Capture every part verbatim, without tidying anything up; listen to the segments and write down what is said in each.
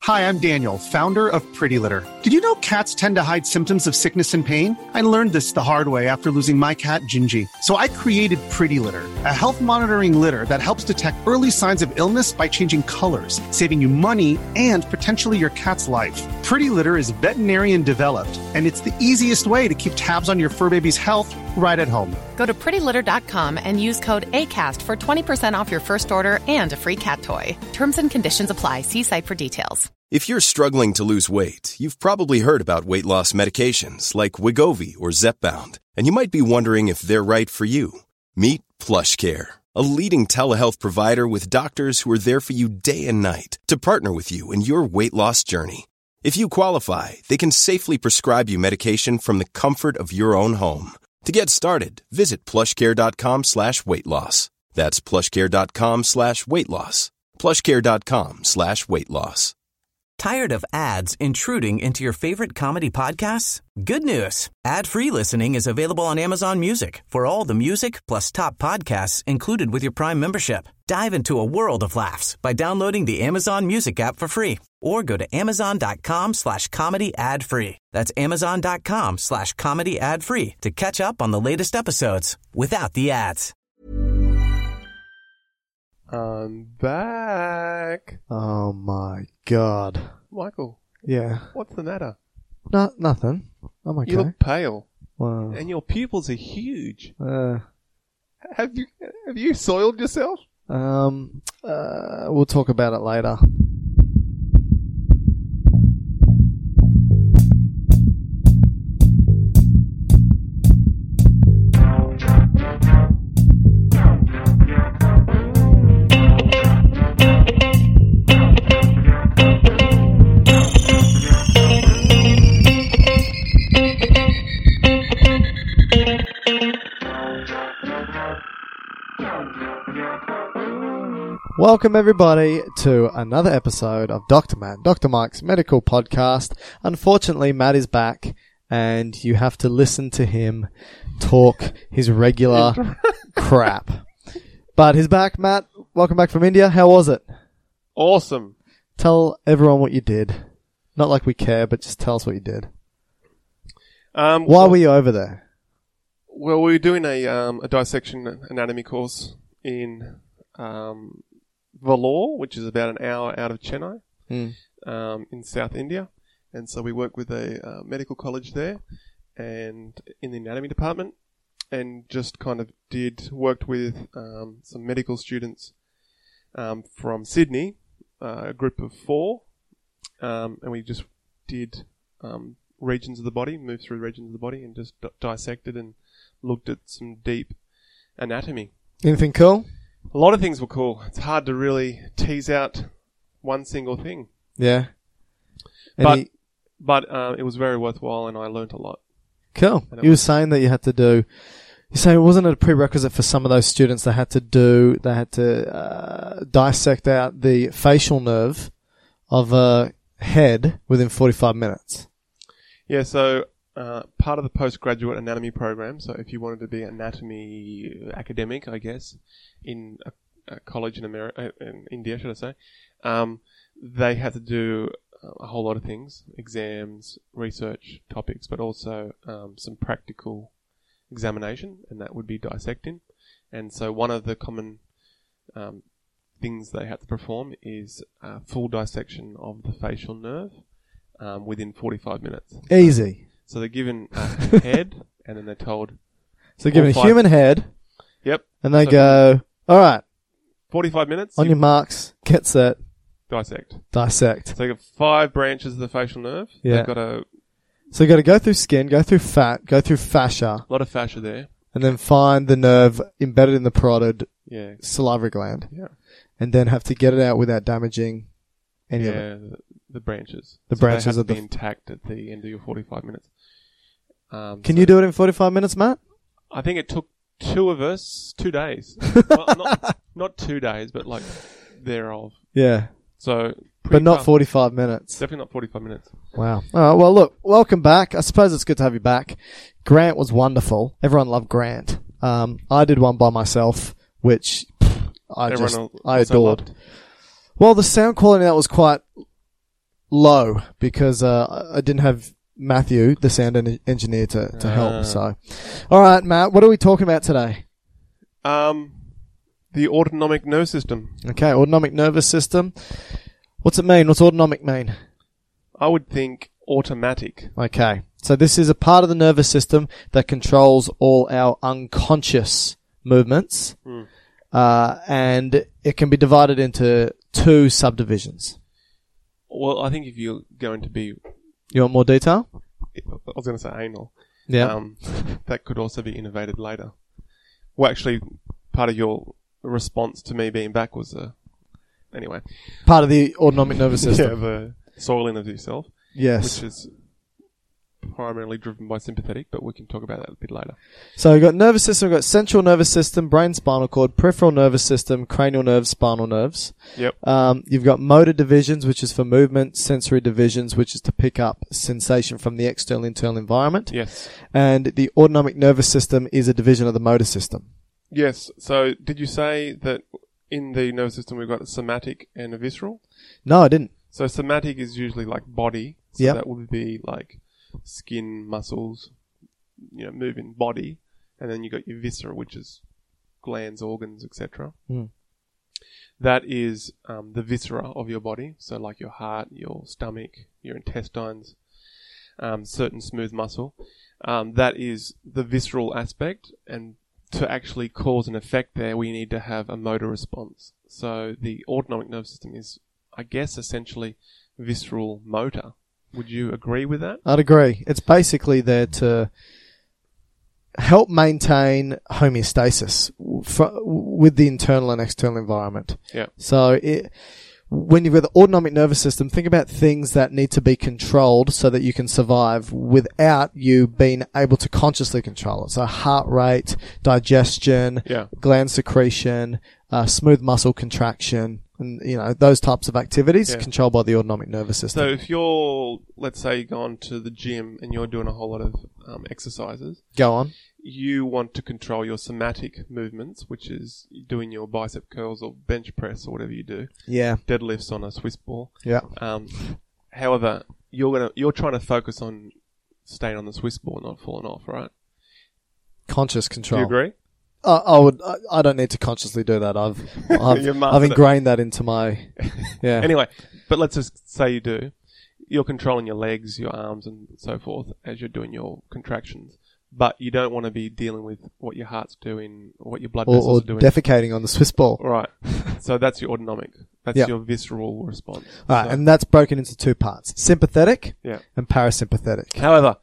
Hi, I'm Daniel, founder of Pretty Litter. Did you know cats tend to hide symptoms of sickness and pain? I learned this the hard way after losing my cat, Gingy. So I created Pretty Litter, a health monitoring litter that helps detect early signs of illness by changing colors, saving you money and potentially your cat's life. Pretty Litter is veterinarian developed, and it's the easiest way to keep tabs on your fur baby's health right at home. Go to pretty litter dot com and use code ACAST for twenty percent off your first order and a free cat toy. Terms and conditions apply. See site for details. If you're struggling to lose weight, you've probably heard about weight loss medications like Wegovy or Zepbound, and you might be wondering if they're right for you. Meet PlushCare, a leading telehealth provider with doctors who are there for you day and night to partner with you in your weight loss journey. If you qualify, they can safely prescribe you medication from the comfort of your own home. To get started, visit plushcare.com slash weight loss. That's plushcare.com slash weight loss. plushcare.com slash weight loss. Tired of ads intruding into your favorite comedy podcasts? Good news. Ad-free listening is available on Amazon Music for all the music plus top podcasts included with your Prime membership. Dive into a world of laughs by downloading the Amazon Music app for free or go to amazon.com slash comedy ad free. That's amazon.com slash comedy ad free to catch up on the latest episodes without the ads. I'm back. Oh my god. Michael. Yeah. What's the matter? No, nothing. I'm okay. You look pale. Wow. And your pupils are huge. Uh, have you have you soiled yourself? Um, uh, we'll talk about it later. Welcome everybody to another episode of Doctor Matt, Doctor Mike's medical podcast. Unfortunately, Matt is back and you have to listen to him talk his regular crap. But he's back, Matt. Welcome back from India. How was it? Awesome. Tell everyone what you did. Not like we care, but just tell us what you did. Um, Why well, were you over there? Well, we were doing a um, a dissection anatomy course in um, Vellore, which is about an hour out of Chennai, Mm. um, in South India. And so we work with a uh, medical college there and in the anatomy department and just kind of did, worked with um, some medical students um, from Sydney, uh, a group of four, um, and we just did um, regions of the body, moved through regions of the body and just d- dissected and looked at some deep anatomy. Anything cool? A lot of things were cool. It's hard to really tease out one single thing. Yeah. But Any... but uh, it was very worthwhile and I learnt a lot. Cool. And You were was... saying that you had to do... You're saying wasn't it a prerequisite for some of those students they had to do... They had to uh, dissect out the facial nerve of a head within forty-five minutes? Yeah, so... Uh, part of the postgraduate anatomy program, so if you wanted to be an anatomy academic, I guess, in a, a college in America, in India, should I say, um, they had to do a whole lot of things, exams, research topics, but also um, some practical examination, and that would be dissecting. And so one of the common um, things they had to perform is a full dissection of the facial nerve um, within forty-five minutes. Easy. So they're given a head, and then they're told... So they're given a five, human head. Yep. And they so go, all right, forty-five minutes. on you your marks, get set, dissect. dissect. So they got five branches of the facial nerve. Yeah. They've got a So you got to go through skin, go through fat, go through fascia, lot of fascia there. and then find the nerve embedded in the parotid Yeah. salivary gland. Yeah. And then have to get it out without damaging any yeah, of it. the, the branches. The so branches they have of to the... be intact at the end of your forty-five minutes. Um, Can so you do it in forty-five minutes, Matt? I think it took two of us two days. well, not, not two days, but like thereof. Yeah. So, But not tough. forty-five minutes. Definitely not forty-five minutes. Wow. All right. Well, look, welcome back. I suppose it's good to have you back. Grant was wonderful. Everyone loved Grant. Um, I did one by myself, which pff, I Everyone just, else I also adored. loved. Well, the sound quality that was quite low because uh, I didn't have Matthew, the sound en- engineer, to, to help. Ah. So, all right, Matt, what are we talking about today? Um, the autonomic nervous system. Okay, autonomic nervous system. What's it mean? What's autonomic mean? I would think automatic. Okay, so this is a part of the nervous system that controls all our unconscious movements, Mm. uh, and it can be divided into two subdivisions. Well, I think if you're going to be, You want more detail? I was going to say anal. Yeah. Um, that could also be innovated later. Well, actually, part of your response to me being back was, uh, anyway. Part of the autonomic nervous Yeah, system. the soiling of yourself. Yes. Which is primarily driven by sympathetic, but we can talk about that a bit later. So we've got nervous system, we've got central nervous system, brain, spinal cord, peripheral nervous system, cranial nerves, spinal nerves. Yep. Um, you've got motor divisions, which is for movement, sensory divisions, which is to pick up sensation from the external internal environment. Yes. And the autonomic nervous system is a division of the motor system. Yes. So, did you say that in the nervous system we've got a somatic and a visceral? No, I didn't. So, somatic is usually like body. So Yep. that would be like skin, muscles, you know, moving body. And then you got your viscera, which is glands, organs, et cetera. Mm. That is um, the viscera of your body. So, like your heart, your stomach, your intestines, um, certain smooth muscle. Um, that is the visceral aspect, and to actually cause an effect there, we need to have a motor response. So the autonomic nervous system is, I guess, essentially visceral motor. Would you agree with that? I'd agree. It's basically there to help maintain homeostasis for, with the internal and external environment. Yeah. So it, when you've got the autonomic nervous system, think about things that need to be controlled so that you can survive without you being able to consciously control it. So heart rate, digestion, Yeah. gland secretion, uh, smooth muscle contraction, and, you know, those types of activities Yeah. controlled by the autonomic nervous system. So if you're, let's say, gone to the gym and you're doing a whole lot of um, exercises, Go on. you want to control your somatic movements, which is doing your bicep curls or bench press or whatever you do, Yeah. deadlifts on a Swiss ball. Yeah. Um, however, you're gonna you're trying to focus on staying on the Swiss ball, not falling off, right? Conscious Do control. you agree? I, I would. I, I don't need to consciously do that. I've, I've, You I've mastered it. ingrained that into my. Yeah. Anyway, but let's just say you do. You're controlling your legs, your arms, and so forth as you're doing your contractions. But you don't want to be dealing with what your heart's doing, or what your blood or, vessels or are doing. defecating on the Swiss ball. Right. So that's your autonomic. That's Yeah. your visceral response. All right, So- and that's broken into two parts: sympathetic yeah. and parasympathetic. However,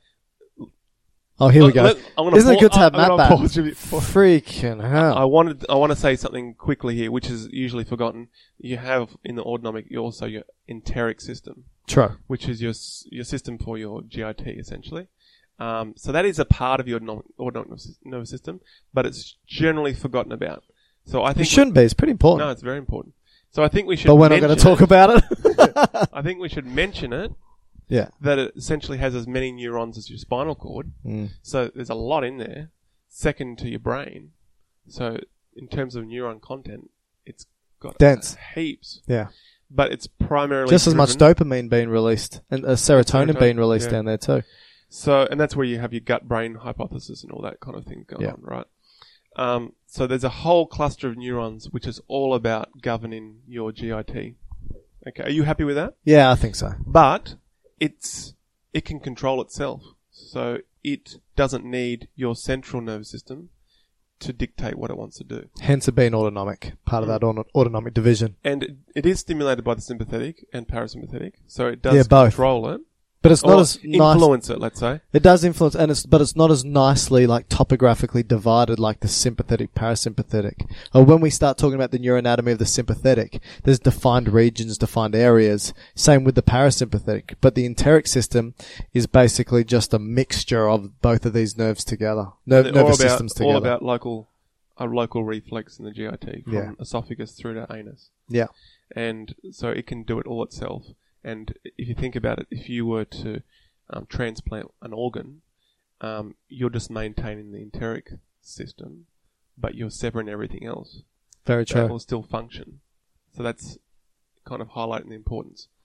Oh, here we go. let- I'm gonna Isn't it pau- good to have I'm Matt gonna back? pause you before- Freaking hell! I wanted I want to say something quickly here, which is usually forgotten. You have in the autonomic, you also your enteric system, True. which is your s- your system for your G I T essentially. Um, so that is a part of your autonomic, autonomic nervous system, but it's generally forgotten about. So I It think shouldn't be. It's pretty important. no, it's very important. So I think we should. but we're not going to mention talk it. about it. I think we should mention it. Yeah. That it essentially has as many neurons as your spinal cord. Mm. So there's a lot in there. Second to your brain. So in terms of neuron content, it's got Dense. heaps. Yeah. But it's primarily Just as much driven- dopamine being released and uh, serotonin, Serotonin, being released yeah. down there too. So, and that's where you have your gut-brain hypothesis and all that kind of thing going Yeah. on, right? Um, so there's a whole cluster of neurons which is all about governing your G I T. Okay, are you happy with that? Yeah, I think so. But it's it can control itself, so it doesn't need your central nervous system to dictate what it wants to do. Hence it being autonomic, part of Mm. that auto- autonomic division. And it, it is stimulated by the sympathetic and parasympathetic, so it does Yeah, both. control it. But it's not Or as nice. influence it, let's say. It does influence, and it's but it's not as nicely like topographically divided like the sympathetic parasympathetic. Or when we start talking about the neuroanatomy of the sympathetic, there's defined regions, defined areas. Same with the parasympathetic, but the enteric system is basically just a mixture of both of these nerves together, Nerve, And they're all nervous about, systems together. all about local, a local reflex in the G I T from Yeah. esophagus through to anus. Yeah, And so it can do it all itself. And if you think about it, if you were to um, transplant an organ, um, you're just maintaining the enteric system, but you're severing everything else. very That true. will still function. So that's kind of highlighting the importance.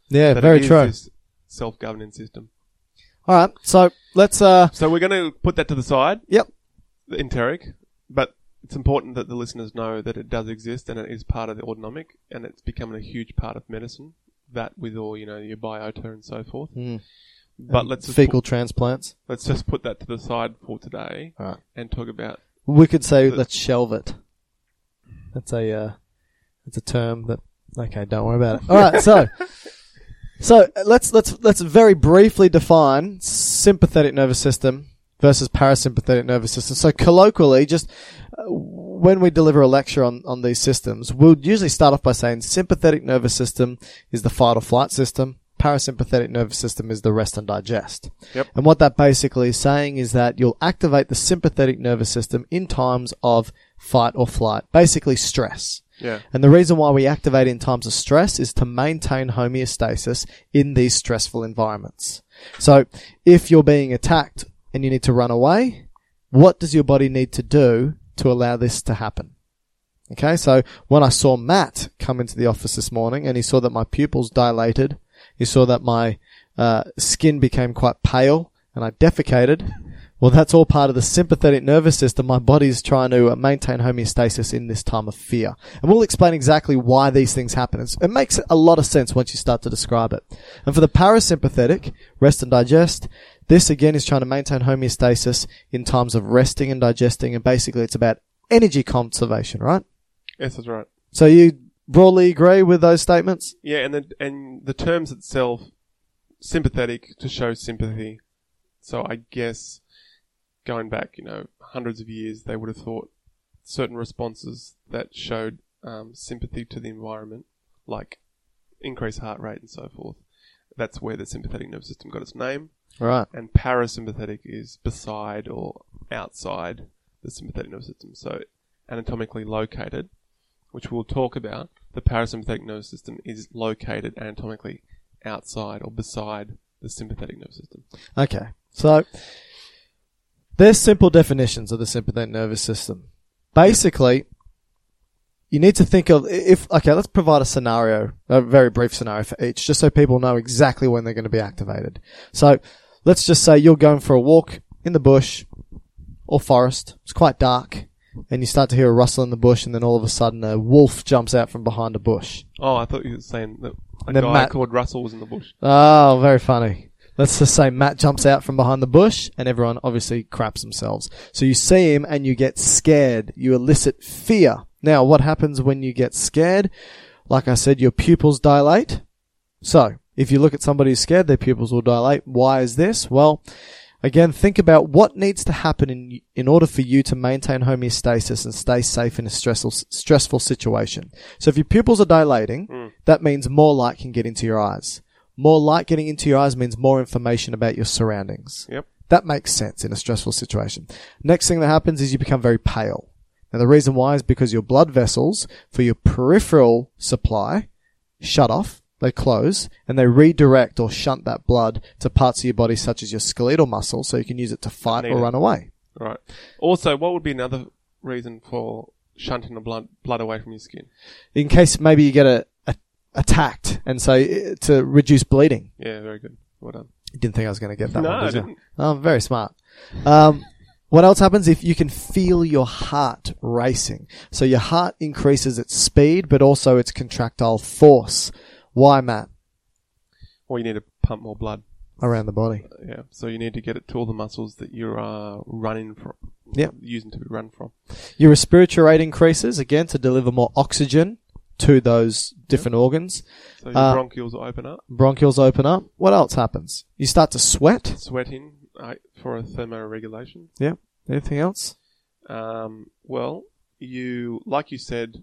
Yeah, that very it is true. This self-governing system. All right, so let's. Uh, So we're going to put that to the side. Yep. The enteric, but it's important that the listeners know that it does exist and it is part of the autonomic, and it's becoming a huge part of medicine. That with all you know your biota and so forth. Mm. But and let's just fecal put, transplants. let's just put that to the side for today All right. and talk about. We could say The- let's shelve it. That's a uh, that's a term that. Okay, don't worry about it. All right, so so uh, let's let's let's very briefly define sympathetic nervous system versus parasympathetic nervous system. So colloquially, just uh, when we deliver a lecture on on these systems, we'll usually start off by saying sympathetic nervous system is the fight or flight system. Parasympathetic nervous system is the rest and digest. Yep. And what that basically is saying is that you'll activate the sympathetic nervous system in times of fight or flight, basically stress. Yeah. And the reason why we activate in times of stress is to maintain homeostasis in these stressful environments. So if you're being attacked and you need to run away, what does your body need to do to allow this to happen? Okay, so when I saw Matt come into the office this morning and he saw that my pupils dilated, he saw that my uh, skin became quite pale and I defecated, well, that's all part of the sympathetic nervous system. My body's trying to maintain homeostasis in this time of fear. And we'll explain exactly why these things happen. It's, it makes a lot of sense once you start to describe it. And for the parasympathetic, rest and digest, this again is trying to maintain homeostasis in times of resting and digesting. And basically it's about energy conservation, right? Yes, that's right. So you broadly agree with those statements? Yeah, and the and the terms itself, sympathetic to show sympathy. So I guess going back, you know, hundreds of years, they would have thought certain responses that showed um, sympathy to the environment, like increased heart rate and so forth. That's where the sympathetic nervous system got its name. Right. And parasympathetic is beside or outside the sympathetic nervous system. So anatomically located, which we'll talk about. The parasympathetic nervous system is located anatomically outside or beside the sympathetic nervous system. Okay. So there's simple definitions of the sympathetic nervous system. Basically, you need to think of if okay, let's provide a scenario, a very brief scenario for each, just so people know exactly when they're going to be activated. So let's just say you're going for a walk in the bush or forest. It's quite dark. And you start to hear a rustle in the bush, and then all of a sudden a wolf jumps out from behind a bush. Oh, I thought you were saying that a And then guy Matt- called Russell was in the bush. Oh, very funny. Let's just say Matt jumps out from behind the bush, and everyone obviously craps themselves. So you see him and you get scared. You elicit fear. Now, what happens when you get scared? Like I said, your pupils dilate. So, if you look at somebody who's scared, their pupils will dilate. Why is this? Well, again, think about what needs to happen in in order for you to maintain homeostasis and stay safe in a stressful stressful situation. So if your pupils are dilating, Mm. that means more light can get into your eyes. More light getting into your eyes means more information about your surroundings. Yep. That makes sense in a stressful situation. Next thing that happens is you become very pale. Now the reason why is because your blood vessels for your peripheral supply shut off. They close and they redirect or shunt that blood to parts of your body such as your skeletal muscle so you can use it to fight Need or it. run away. Right. Also, what would be another reason for shunting the blood blood away from your skin? In case maybe you get a, a attacked and so uh, to reduce bleeding. Yeah, very good. Well done. You didn't think I was going to get that No, one, I did you? didn't. Oh, very smart. Um, what else happens if you can feel your heart racing? So your heart increases its speed but also its contractile force. Why, Matt? Or you need to pump more blood. Around the body. Yeah. So you need to get it to all the muscles that you are running from. Yep. Using to be run from. Your respiratory rate increases, again, to deliver more oxygen to those different organs. So your Uh, bronchioles will open up. Bronchioles open up. What else happens? You start to sweat. Sweating uh, for a thermoregulation. Yeah. Anything else? Um, well, you, like you said,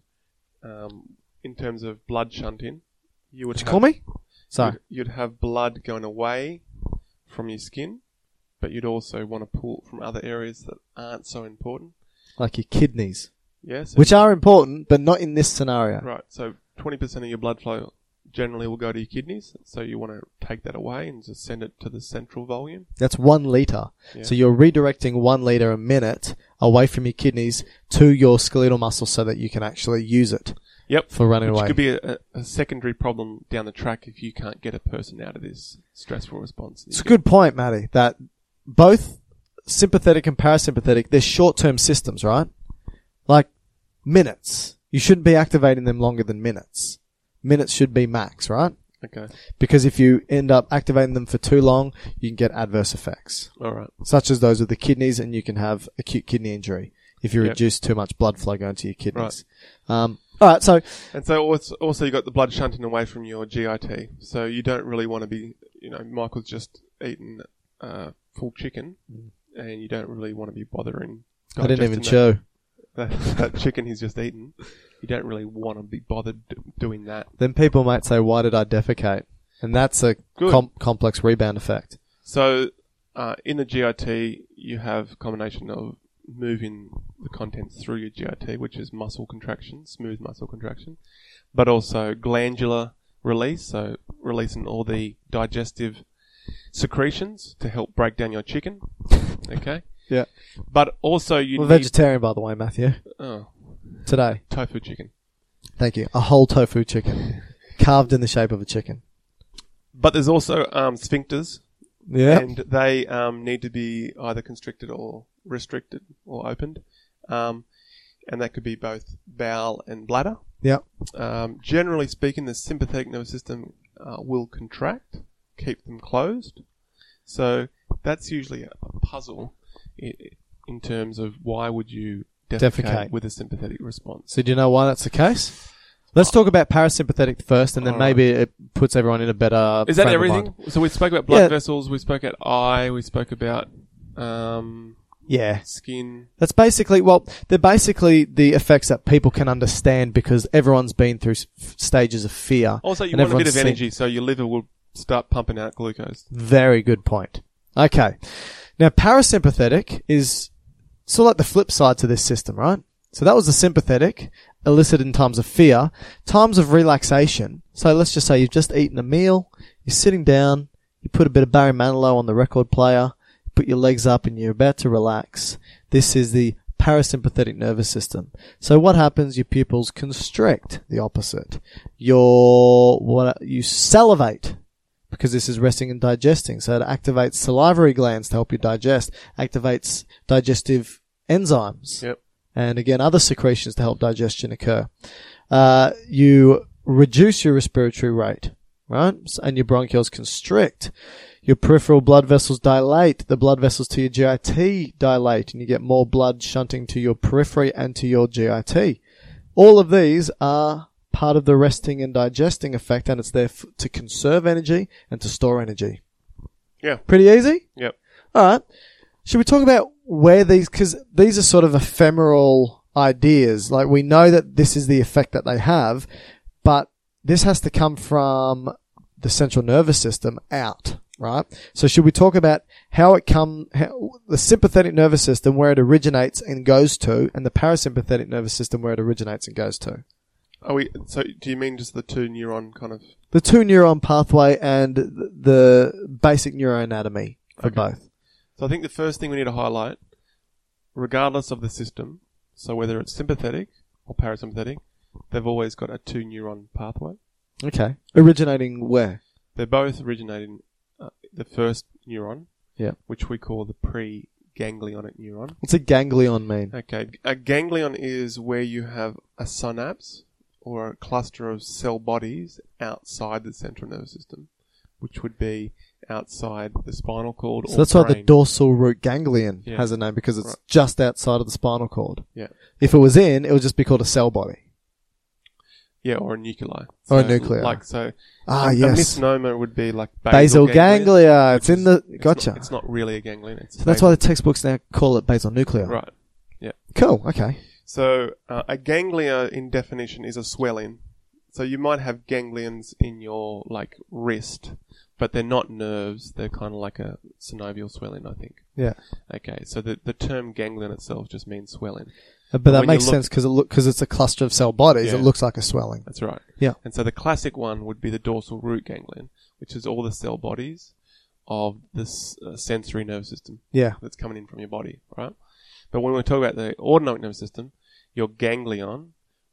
um, in terms of blood shunting, you would Did you have, call me? Sorry. You'd, you'd have blood going away from your skin, but you'd also want to pull from other areas that aren't so important. Like your kidneys. Yeah, so Which are important, but not in this scenario. right. So twenty percent of your blood flow generally will go to your kidneys. So you want to take that away and just send it to the central volume. That's one litre. Yeah. So you're redirecting one litre a minute away from your kidneys to your skeletal muscle so that you can actually use it. Yep. for running Which away. could be a, a secondary problem down the track if you can't get a person out of this stressful response. It's a good point, Matty, that both sympathetic and parasympathetic, they're short-term systems, right? Like minutes. You shouldn't be activating them longer than minutes. Minutes should be max, right? Okay. Because if you end up activating them for too long, you can get adverse effects, All right. such as those of the kidneys, and you can have acute kidney injury if you Yep. reduce too much blood flow going to your kidneys. Um, all right, so And so also, also you got the blood shunting away from your G I T. So you don't really want to be, you know, Michael's just eaten uh, full chicken, and you don't really want to be bothering. I didn't even digesting chew. That, that, that chicken he's just eaten. You don't really want to be bothered d- doing that. Then people might say, "Why did I defecate?" And that's a Good. com- complex rebound effect. So uh, in the G I T, you have a combination of moving the contents through your G I T, which is muscle contraction, smooth muscle contraction, but also glandular release, so releasing all the digestive secretions to help break down your chicken. Okay? Yeah. But also you We're need... vegetarian, by the way, Matthew. Oh, Today. tofu chicken. Thank you. A whole tofu chicken. Carved in the shape of a chicken. But there's also um, sphincters, Yeah. and they um, need to be either constricted or restricted or opened. Um, and that could be both bowel and bladder. Yeah. Um, generally speaking, the sympathetic nervous system uh, will contract, keep them closed. So that's usually a puzzle in, in terms of why would you defecate, Defecate. with a sympathetic response. So do you know why that's the case? Let's talk about parasympathetic first, and then All right. maybe it puts everyone in a better. Is that frame of everything? mind. So we spoke about blood Yeah. vessels, we spoke about eye, we spoke about um, Yeah. skin. That's basically, well, they're basically the effects that people can understand because everyone's been through s- stages of fear. Also, you and want a bit everyone's of seen- energy, so your liver will start pumping out glucose. Very good point. Okay. Now, parasympathetic is sort of like the flip side to this system, right? So that was the sympathetic, elicited in times of fear. Times of relaxation. So let's just say you've just eaten a meal, you're sitting down, you put a bit of Barry Manilow on the record player, you put your legs up and you're about to relax. This is the parasympathetic nervous system. So what happens? Your pupils constrict, the opposite. Your, what, you salivate, because this is resting and digesting. So it activates salivary glands to help you digest, activates digestive enzymes. Yep. And again, other secretions to help digestion occur. Uh, you reduce your respiratory rate, right? And your bronchioles constrict. Your peripheral blood vessels dilate. The blood vessels to your G I T dilate, and you get more blood shunting to your periphery and to your G I T. All of these are part of the resting and digesting effect, and it's there f- to conserve energy and to store energy. Yeah. Pretty easy? Yep. All right. Should we talk about where these, because these are sort of ephemeral ideas. Like, we know that this is the effect that they have, but this has to come from the central nervous system out, right? So should we talk about how it come, how, the sympathetic nervous system, where it originates and goes to, and the parasympathetic nervous system, where it originates and goes to? Are we? So do you mean just the two neuron kind of? The two neuron pathway and the basic neuroanatomy for Okay. both. So I think the first thing we need to highlight, regardless of the system, so whether it's sympathetic or parasympathetic, they've always got a two neuron pathway. Okay. Originating where? They're both originating uh, the first neuron, Yeah. which we call the pre-ganglionic neuron. What's a ganglion mean? Okay, a ganglion is where you have a synapse or a cluster of cell bodies outside the central nervous system, which would be outside the spinal cord. So or that's why the brain. dorsal root ganglion Yeah. has a name, because it's Right. just outside of the spinal cord. Yeah, If it was in, it would just be called a cell body. yeah, or a nuclei. Or a So, nuclei. Like so, Ah, a, yes. a misnomer would be like Basal, basal, ganglia. which It's in is- the, it's gotcha. Not, it's not really a ganglion. It's So that's why basal. the textbooks now call it basal nucleus. Right. Yeah. Cool. Okay. So uh, a ganglia, in definition, is a swelling. So you might have ganglions in your like wrist, but they're not nerves. They're kind of like a synovial swelling, I think. Yeah. Okay. So the the term ganglion itself just means swelling. Uh, But that when you makes look- sense because it look, cause it's a cluster of cell bodies. Yeah. It looks like a swelling. That's right. Yeah. And so the classic one would be the dorsal root ganglion, which is all the cell bodies of this uh, sensory nervous system Yeah. that's coming in from your body, right? But when we talk about the autonomic nervous system, your ganglion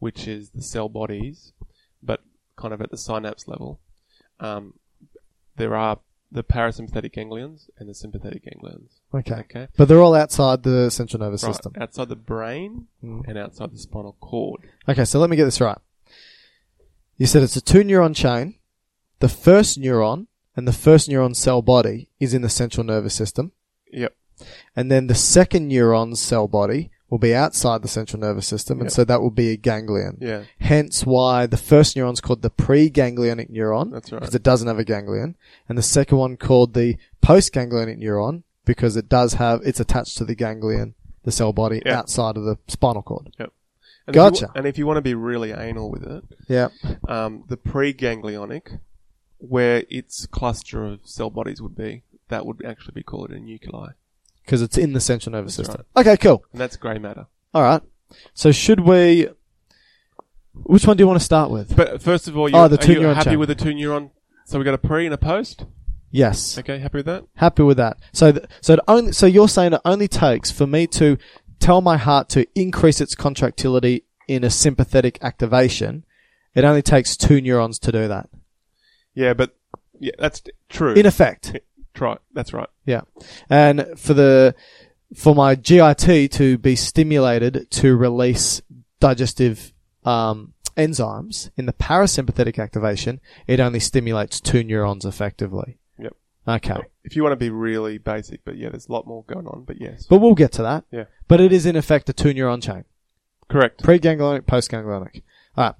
which is the cell bodies, but kind of at the synapse level, um, there are the parasympathetic ganglions and the sympathetic ganglions. Okay. Okay. But they're all outside the central nervous Right, system. outside the brain Mm. and outside the spinal cord. Okay, so let me get this right. You said it's a two neuron chain. The first neuron and the first neuron cell body is in the central nervous system. Yep. And then the second neuron's cell body will be outside the central nervous system, and Yep. so that will be a ganglion. Yeah. Hence why the first neuron's called the preganglionic neuron, That's right. because it doesn't have a ganglion, and the second one called the postganglionic neuron, because it does have, it's attached to the ganglion, the cell body, Yeah. outside of the spinal cord. Yep. And Gotcha. If you, and if you want to be really anal with it, Yeah. um, the preganglionic, where its cluster of cell bodies would be, that would actually be called a nuclei. Because it's in the central nervous That's system. Okay, cool. And that's grey matter. All right. So should we? Which one do you want to start with? But first of all, you Oh, the are two you neuron happy chain. with the two neuron? So we got a pre and a post? Yes. Okay, happy with that? Happy with that. So, th- so it only, so you're saying it only takes for me to tell my heart to increase its contractility in a sympathetic activation. It only takes two neurons to do that. Yeah, but yeah, that's t- true. In effect. Try. That's right. Yeah. And for the, for my G I T to be stimulated to release digestive, um, enzymes in the parasympathetic activation, it only stimulates two neurons effectively. Yep. Okay. If you want to be really basic, but yeah, there's a lot more going on, but yes. But we'll get to that. Yeah. But it is in effect a two neuron chain. Correct. Preganglionic, postganglionic. Alright.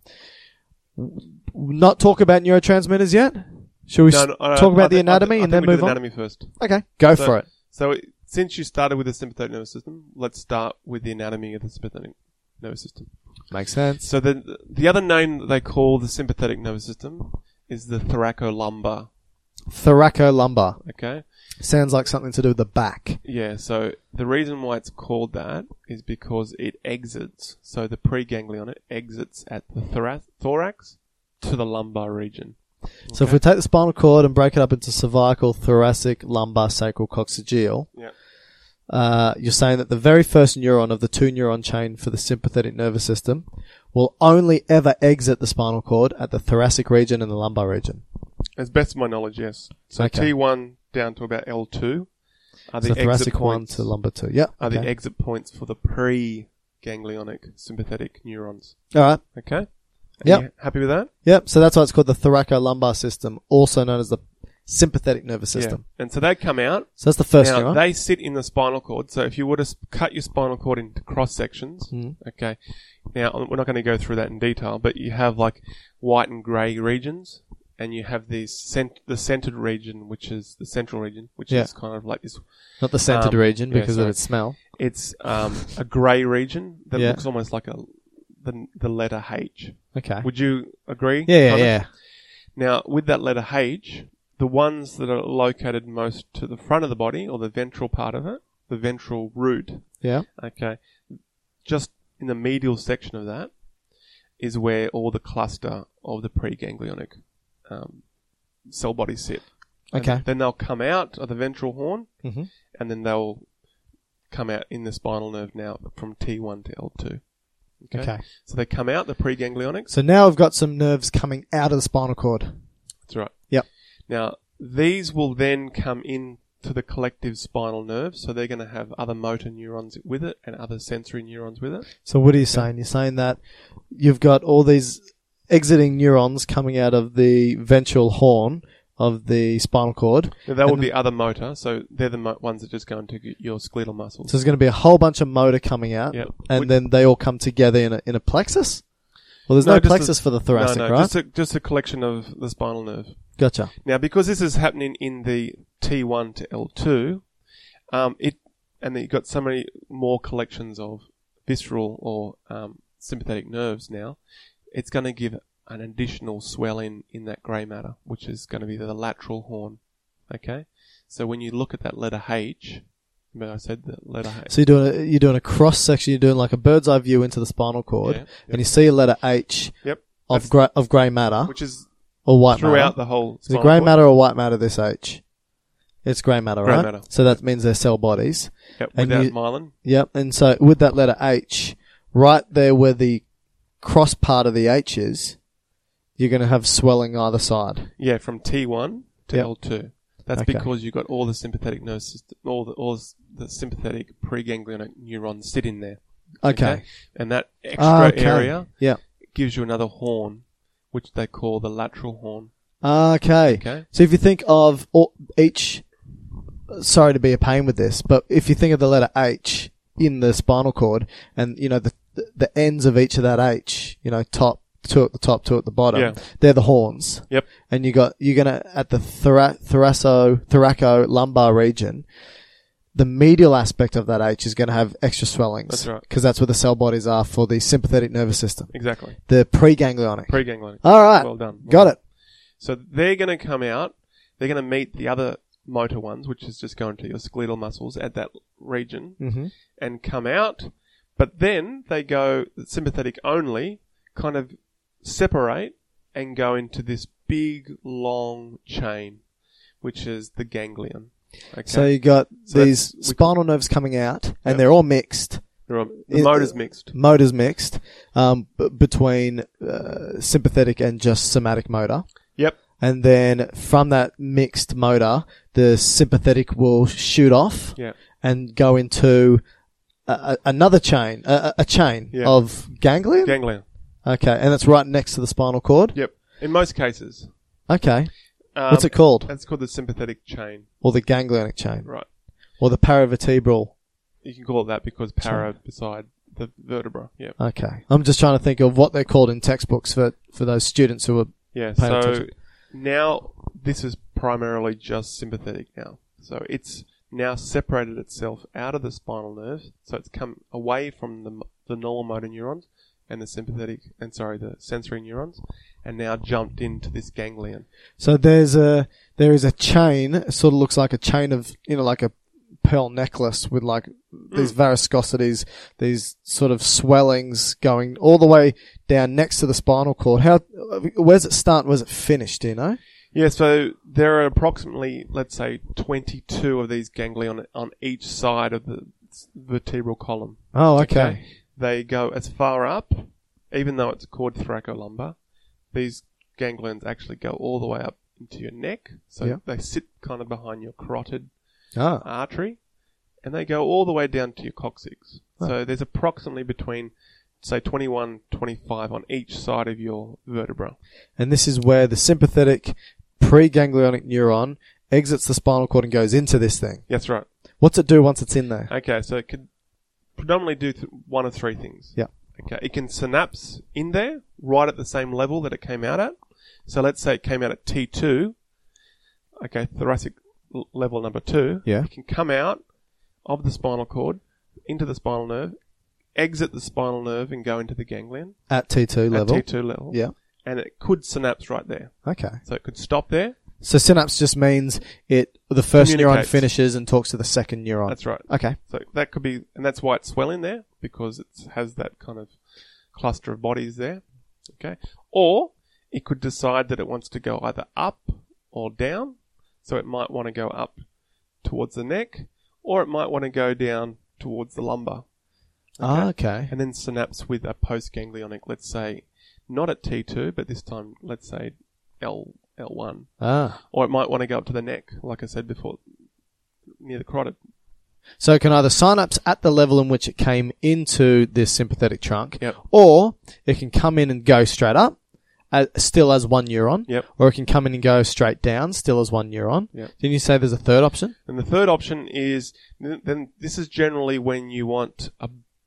Not talk about neurotransmitters yet? Shall we No, s- no, uh, talk about I the think- I anatomy think- I and think then we do move the on? anatomy first. Okay. Go So- for it. So it- since you started with the sympathetic nervous system, let's start with the anatomy of the sympathetic nervous system. Makes sense. So the the other name that they call the sympathetic nervous system is the thoracolumbar. Thoracolumbar. Okay. Sounds like something to do with the back. Yeah. So the reason why it's called that is because it exits. So the preganglionic exits at the thorax, thorax to the lumbar region. So if we take the spinal cord and break it up into cervical, thoracic, lumbar, sacral, coccygeal, Yeah. uh, you're saying that the very first neuron of the two neuron chain for the sympathetic nervous system will only ever exit the spinal cord at the thoracic region and the lumbar region. As best of my knowledge, yes. So Okay. T one down to about L two are the So exit thoracic one points. to lumbar two. Yeah. Are the Okay. exit points for the pre-ganglionic sympathetic neurons. All right. Okay? Yep. You happy with that? Yep. So that's why it's called the thoracolumbar system, also known as the sympathetic nervous system. Yeah. And so they come out. So that's the first now, neuron. they sit in the spinal cord. So if you were to s- cut your spinal cord into cross sections, Mhm. okay. Now, we're not going to go through that in detail, but you have like white and grey regions, and you have these cent- the centered region, which is the central region, which Yeah. is kind of like this. Not the centered um, region yeah, because sorry. of its smell. It's um, a grey region that Yeah. looks almost like a the, the letter H. Okay. Would you agree? Yeah, yeah, Connor? yeah. Now, with that letter H, the ones that are located most to the front of the body, or the ventral part of it, the ventral root, Yeah. okay, just in the medial section of that is where all the cluster of the preganglionic um, cell bodies sit. And Okay. then they'll come out of the ventral horn, Mm-hmm. and then they'll come out in the spinal nerve now from T one to L two. Okay. Okay. So they come out, the preganglionics. So now I've got some nerves coming out of the spinal cord. That's right. Yep. Now, these will then come in to the collective spinal nerve, so they're going to have other motor neurons with it and other sensory neurons with it. So what are you saying? You're saying that you've got all these exiting neurons coming out of the ventral horn of the spinal cord. Now, that will And be other motor, so they're the mo- ones that just go into g- your skeletal muscles. So there's going to be a whole bunch of motor coming out, Yep. and Which- then they all come together in a, in a plexus? Well, there's No, no, just plexus a- for the thoracic, no, no, right? just a, just a collection of the spinal nerve. Gotcha. Now, because this is happening in the T one to L two, um, it and you've got so many more collections of visceral or um, sympathetic nerves now, it's going to give an additional swelling in that grey matter, which is going to be the lateral horn. Okay? So when you look at that letter H, remember I said the letter H? So you're doing a, you're doing a cross section. You're doing like a bird's eye view into the spinal cord, Yeah, yep. and you see a letter H Yep. of That's- grey of grey matter Which is or white throughout matter. the whole Is it spinal grey cord. matter or white matter? This H. It's grey matter, Grey right? matter. So that means they're cell bodies. Yep, and without you- myelin. Yep. And so with that letter H, right there where the cross part of the H's, you're going to have swelling either side. Yeah, from T one to Yep. L two. That's Okay. because you've got all the sympathetic nervous system, all the all the sympathetic preganglionic neurons sit in there. Okay. And that extra Ah, okay. area Yeah. gives you another horn, which they call the lateral horn. Okay. Okay. So if you think of all, each, sorry to be a pain with this, but if you think of the letter H in the spinal cord, and you know the the ends of each of that H, you know, top, two at the top, two at the bottom, Yeah. they're the horns. Yep. And you got you're gonna at the thora- thoraco thoraco lumbar region, the medial aspect of that H is going to have extra swellings. That's right. Because that's where the cell bodies are for the sympathetic nervous system, Exactly. the preganglionic. Preganglionic. All right. Well done. Well Got done. it. So they're going to come out. They're going to meet the other motor ones, which is just going to your skeletal muscles at that region, Mm-hmm. and come out. But then they go sympathetic only, kind of separate and go into this big long chain, which is the ganglion. Okay. So you got So these that's- we spinal nerves coming out, and Yep. they're all mixed. They're all- the It- motor's mixed. Motors mixed um, b- between uh, sympathetic and just somatic motor. Yep. And then from that mixed motor, the sympathetic will shoot off Yeah. and go into a, a, another chain, a, a a chain Yeah. of ganglion. Ganglion. Okay, and it's right next to the spinal cord. Yep. In most cases. Okay, Um, what's it called? That's called the sympathetic chain. Or the ganglionic chain, Right. or the paravertebral. You can call it that because para beside the vertebra. Yeah. Okay, I'm just trying to think of what they're called in textbooks for for those students who are. Yeah. Pay So attention. now this is primarily just sympathetic now. So it's now separated itself out of the spinal nerve. So it's come away from the the normal motor neurons and the sympathetic and sorry the sensory neurons, and now jumped into this ganglion. So there's a there is a chain. It sort of looks like a chain of you know like a pearl necklace with like these varicosities, these sort of swellings going all the way down next to the spinal cord. How where's it start? Where's it finish? Do you know? Yeah, so there are approximately, let's say, twenty-two of these ganglion on each side of the vertebral column. Oh, okay. They go as far up, even though it's called thoracolumbar. These ganglions actually go all the way up into your neck. So Yeah. they sit kind of behind your carotid Ah, artery, and they go all the way down to your coccyx. Oh. So there's approximately between, say, twenty-one, twenty-five on each side of your vertebra. and this is where the sympathetic preganglionic neuron exits the spinal cord and goes into this thing. That's right. What's it do once it's in there? Okay, so it could predominantly do th- one of three things. Yeah. Okay, it can synapse in there, right at the same level that it came out at. So let's say it came out at T two, okay, thoracic l- level number two. Yeah. It can come out of the spinal cord, into the spinal nerve, exit the spinal nerve and go into the ganglion At T two level. at T two level. Yeah. And it could synapse right there. Okay. So it could stop there. So synapse just means it the first neuron Communicates. finishes and talks to the second neuron. That's right. Okay. So that could be, and that's why it's swelling there, because it has that kind of cluster of bodies there. Okay. Or it could decide that it wants to go either up or down. So it might want to go up towards the neck, or it might want to go down towards the lumbar. Ah, okay. And then synapse with a postganglionic, let's say, not at T two, but this time, let's say L, L1. Ah. Or it might want to go up to the neck, like I said before, near the carotid. So it can either synapse at the level in which it came into this sympathetic trunk, Yep. or it can come in and go straight up, as, still as one neuron, Yep. or it can come in and go straight down, still as one neuron. Yep. Didn't you say there's a third option? And the third option is, then this is generally when you want a,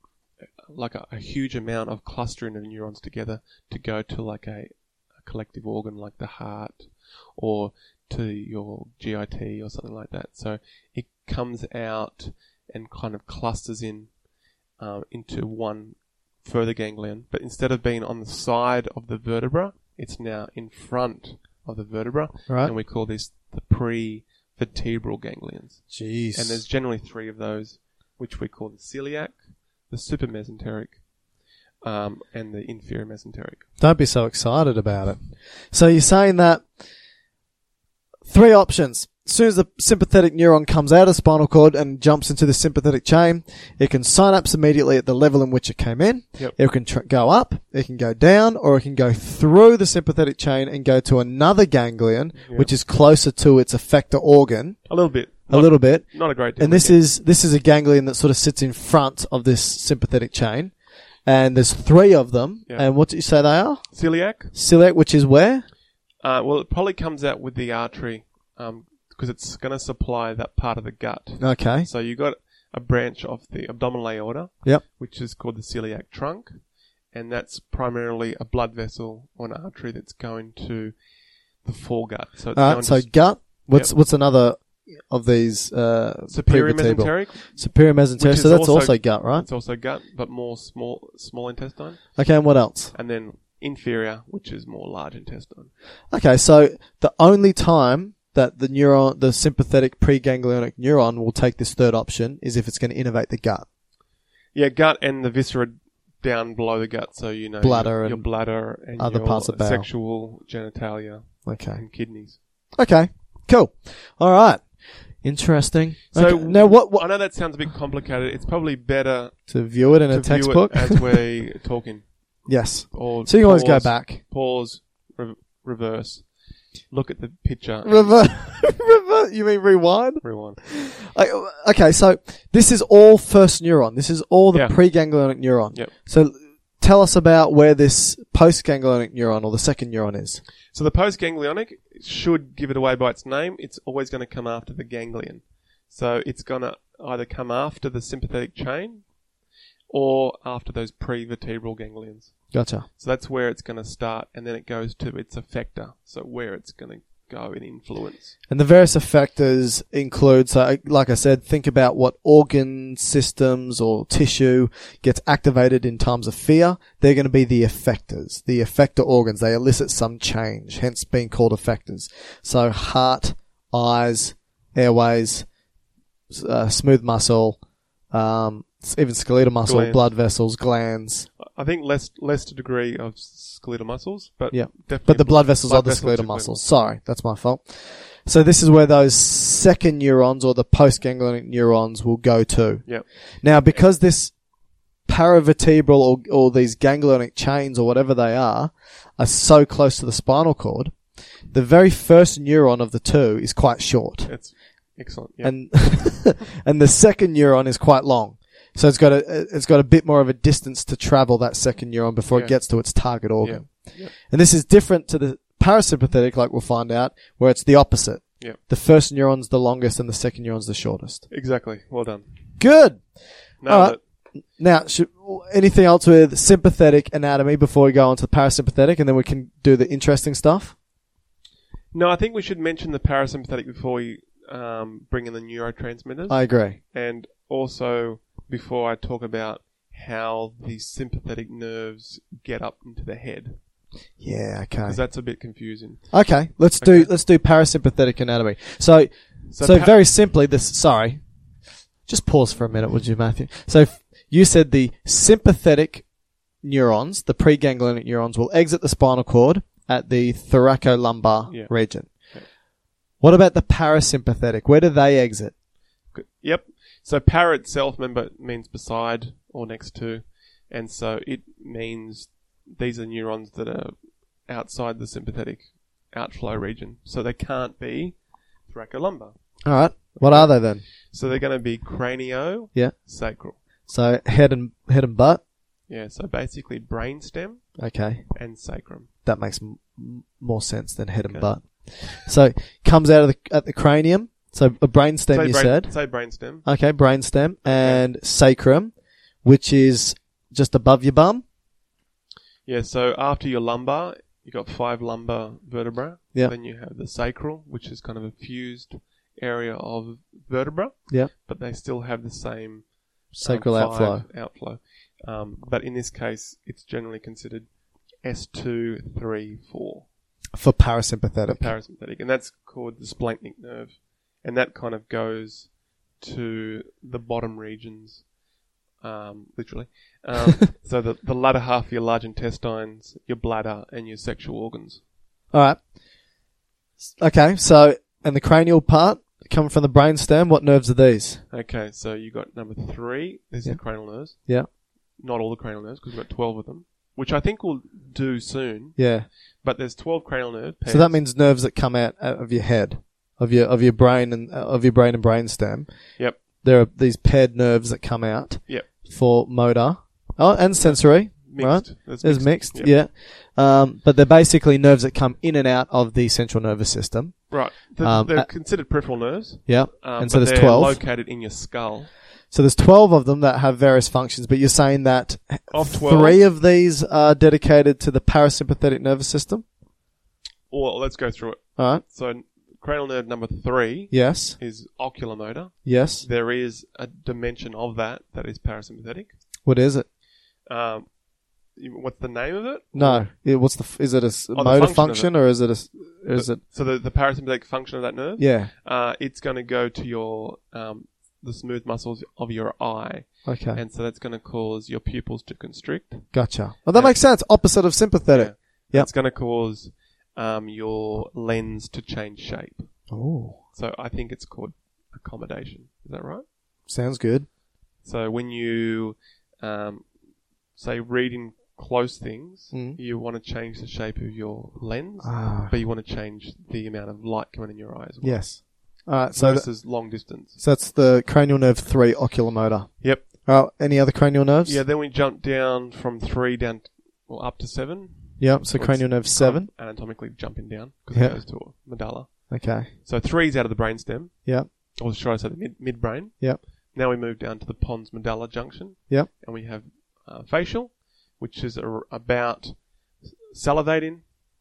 like a, a huge amount of clustering of neurons together to go to like a, a collective organ like the heart, or to your G I T or something like that. So it comes out and kind of clusters in um, into one further ganglion, but instead of being on the side of the vertebra, it's now in front of the vertebra, Right. and we call this the pre-vertebral ganglions. Jeez. And there's generally three of those, which we call the celiac, the supramesenteric, um, and the inferior mesenteric. Don't be so excited about it. So you're saying that three options. as soon as the sympathetic neuron comes out of the spinal cord and jumps into the sympathetic chain, it can synapse immediately at the level in which it came in. Yep. It can tr- go up, it can go down, or it can go through the sympathetic chain and go to another ganglion, Yep. which is closer to its effector organ. A little bit. A little bit. Not a great deal. And this yeah. is this is a ganglion that sort of sits in front of this sympathetic chain. And there's three of them. Yeah. And what did you say they are? Celiac. Celiac, which is where? Uh, well, it probably comes out with the artery, um, because it's going to supply that part of the gut. Okay. So you got a branch of the abdominal aorta, Yep. which is called the celiac trunk, and that's primarily a blood vessel or an artery that's going to the foregut. So it's All going right. So to gut. What's Yep. what's another of these? Uh, superior prevertebral? mesenteric. Superior which mesenteric. is So that's also, gut, right? It's also gut, but more small, small intestine, Okay. And what else? and then inferior, which is more large intestine. Okay. So the only time that the neuron, the sympathetic preganglionic neuron, will take this third option is if it's going to innervate the gut. Yeah, gut and the viscera down below the gut, so you know Bladder your, and your bladder and other your parts of bowel. sexual genitalia Okay. and kidneys. Okay. Cool. All right. Interesting. So okay. Now, what, what I know that sounds a bit complicated. It's probably better to view it in to a textbook? view it as we're talking. Yes. Or So you can always go pause, back. Pause, re- reverse, look at the picture, Revert. Revert. You mean rewind? rewind. Like, Okay. So this is all first neuron. This is all the Yeah. preganglionic neuron. Yep. So tell us about where this postganglionic neuron or the second neuron is. So the postganglionic should give it away by its name. It's always going to come after the ganglion. So it's going to either come after the sympathetic chain or after those prevertebral ganglions. Gotcha. So that's where it's going to start, and then it goes to its effector, so where it's going to go in influence. And the various effectors include, so like I said, think about what organ systems or tissue gets activated in times of fear. They're going to be the effectors, the effector organs. They elicit some change, hence being called effectors. So heart, eyes, airways, uh, smooth muscle, um, even skeletal muscle, Glands. blood vessels, glands. I think less less to degree of skeletal muscles, but Yeah. definitely But the blood vessels blood are the vessels skeletal are muscles. Sorry, that's my fault. So this is where those second neurons or the postganglionic neurons will go to. Yep. Now, because this paravertebral or, or these ganglionic chains or whatever they are are so close to the spinal cord, the very first neuron of the two is quite short. It's excellent. Yep. And and the second neuron is quite long. So it's got a it's got a bit more of a distance to travel, that second neuron, before Yeah. it gets to its target organ. Yep. And this is different to the parasympathetic, like we'll find out, where it's the opposite. Yep. The first neuron's the longest and the second neuron's the shortest. Exactly. Well done. Good. No, All right. Now, should, anything else with sympathetic anatomy before we go on to the parasympathetic, and then we can do the interesting stuff? no, I think we should mention the parasympathetic before we um, bring in the neurotransmitters. I agree. And also, before I talk about how the sympathetic nerves get up into the head, Yeah, okay. because that's a bit confusing. Okay, let's Okay. do let's do parasympathetic anatomy. So, so, So pa- very simply, this. Sorry, just pause for a minute, would you, Matthew? So, f- you said the sympathetic neurons, the preganglionic neurons, will exit the spinal cord at the thoracolumbar Yeah. region. Okay. What about the parasympathetic? Where do they exit? Good. Yep. So para itself, remember, means beside or next to, and so it means these are neurons that are outside the sympathetic outflow region, so they can't be thoracolumbar. All right. What are they then? So they're going to be cranio, Yeah. sacral. So head and head and butt. Yeah. So basically, brainstem Okay, and sacrum. that makes m- m- more sense than head and Okay. butt. So comes out of the at the cranium. So a brainstem, say you brain, said. Say brainstem. Okay, brainstem and sacrum, which is just above your bum. Yeah. So after your lumbar, you got five lumbar vertebrae. Yeah. Then you have the sacral, which is kind of a fused area of vertebra. Yeah. But they still have the same Sacral um, outflow. five outflow. Um, but in this case, it's generally considered S two, three, four. For The parasympathetic. parasympathetic, and that's called the splanchnic nerve, and that kind of goes to the bottom regions, um, literally. Um, so the the latter half of your large intestines, your bladder, and your sexual organs. All right. Okay, so and the cranial part coming from the brainstem. What nerves are these? Okay, so you got number three. These Yeah. are the cranial nerves. Yeah. Not all the cranial nerves, because we've got twelve of them, which I think we'll do soon. Yeah. But there's twelve cranial nerve pairs. So that means nerves that come out out of your head, of your of your brain and uh, of your brain and brainstem. Yep. There are these paired nerves that come out. Yep. For motor, oh, and sensory. Mixed. Right? There's There's mixed. mixed, Yep. yeah. Um, but they're basically nerves that come in and out of the central nervous system. Right. They're, Um, they're uh, considered peripheral nerves. Yeah. Um, and so but there's they're twelve. located in your skull. So there's twelve of them that have various functions, but you're saying that Of twelve, three of these are dedicated to the parasympathetic nervous system? Or let's go through it. All right. So cranial nerve number three Yes. is oculomotor. Yes. There is a dimension of that that is parasympathetic. What is it? Um, you- what's the name of it? No. It, what's the? f- Is it a s- Oh, the motor function of function, or is it a? s- Or is it? So the, the parasympathetic function of that nerve? Yeah. Uh, it's going to go to your um, the smooth muscles of your eye, Okay. and so that's going to cause your pupils to constrict. Gotcha. Well, that Yeah. makes sense. Opposite of sympathetic. Yep. It's going to cause um, your lens to change shape. Oh, So I think it's called accommodation. Is that right? sounds good. So when you um, say reading close things, Mm. you want to change the shape of your lens, Ah. but you want to change the amount of light coming in your eye as well. Yes. All right. So, th- versus long distance. so that's the cranial nerve three, oculomotor. Yep. Oh, any other cranial nerves? Yeah. Then we jump down from three down, t- well, up to seven. Yep. So Well, cranial it's nerve seven. kind of anatomically jumping down because Yeah. it goes to a medulla. Okay. So three is out of the brainstem, Yep. or should I say the mid midbrain? Yep. Now we move down to the pons medulla junction. Yep. And we have uh, facial, which is a, about salivating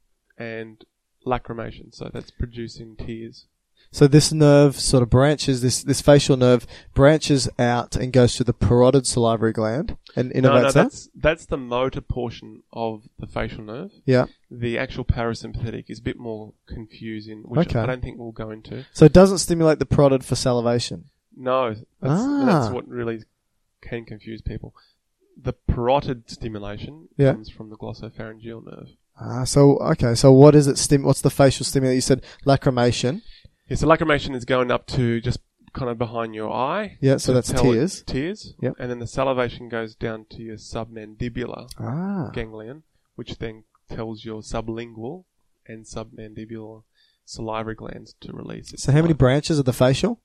and lacrimation. So that's producing tears. So this nerve sort of branches, this, this facial nerve branches out and goes to the parotid salivary gland and innervates no, no, that? that's that's the motor portion of the facial nerve. Yeah. The actual parasympathetic is a bit more confusing, which Okay. I don't think we'll go into. So it doesn't stimulate the parotid for salivation. No, that's, Ah. that's what really can confuse people. The parotid stimulation Yeah. comes from the glossopharyngeal nerve. Ah, so, okay. So what is it stim, what's the facial stimulation? You said lacrimation. Yeah, so lacrimation is going up to just kind of behind your eye. Yeah, so to that's tell it- tears. Tears. Yep. And then the salivation goes down to your submandibular Ah. ganglion, which then tells your sublingual and submandibular salivary glands to release it. So how many branches of the facial?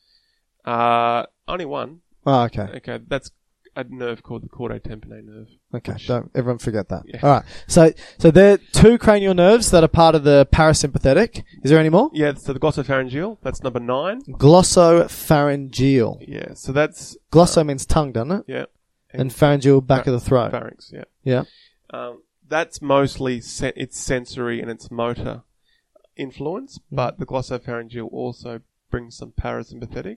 Uh, only one. Oh, okay. Okay, that's a nerve called the chordotympanoid nerve. Okay, Which- don't everyone forget that. Yeah. All right. So, so there are two cranial nerves that are part of the parasympathetic. Is there any more? Yeah, so the glossopharyngeal, that's number nine. Glossopharyngeal. Yeah, so that's, Glosso means tongue, doesn't it? yeah. And pharyngeal, back pha- of the throat. Pharynx, yeah. Yeah. Um, that's mostly sen- it's sensory and it's motor influence, Mm. but the glossopharyngeal also brings some parasympathetic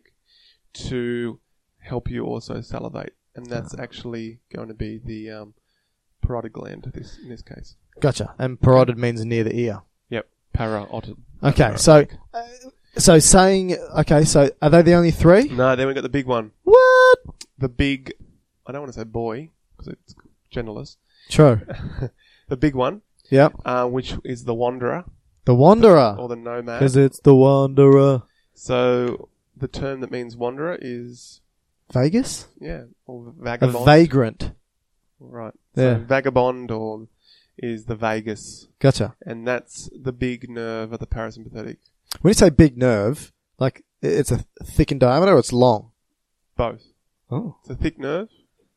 to help you also salivate, and that's Ah. actually going to be the um, parotid gland this, in this case. Gotcha. And parotid means near the ear. Yep, parotid. Okay. So, uh, so saying, okay, so are they the only three? No, then we got the big one. What? The big, I don't want to say boy, because it's genderless. True. The big one, Yep. uh, which is the wanderer, The wanderer. or the nomad. Because it's the wanderer. So the term that means wanderer is, Vegas? yeah, or A vagabond. vagrant. Right. Yeah. So vagabond or is the vagus, Gotcha. and that's the big nerve of the parasympathetic. When you say big nerve, like i- it's a thick in diameter or it's long? Both. Oh. It's a thick nerve.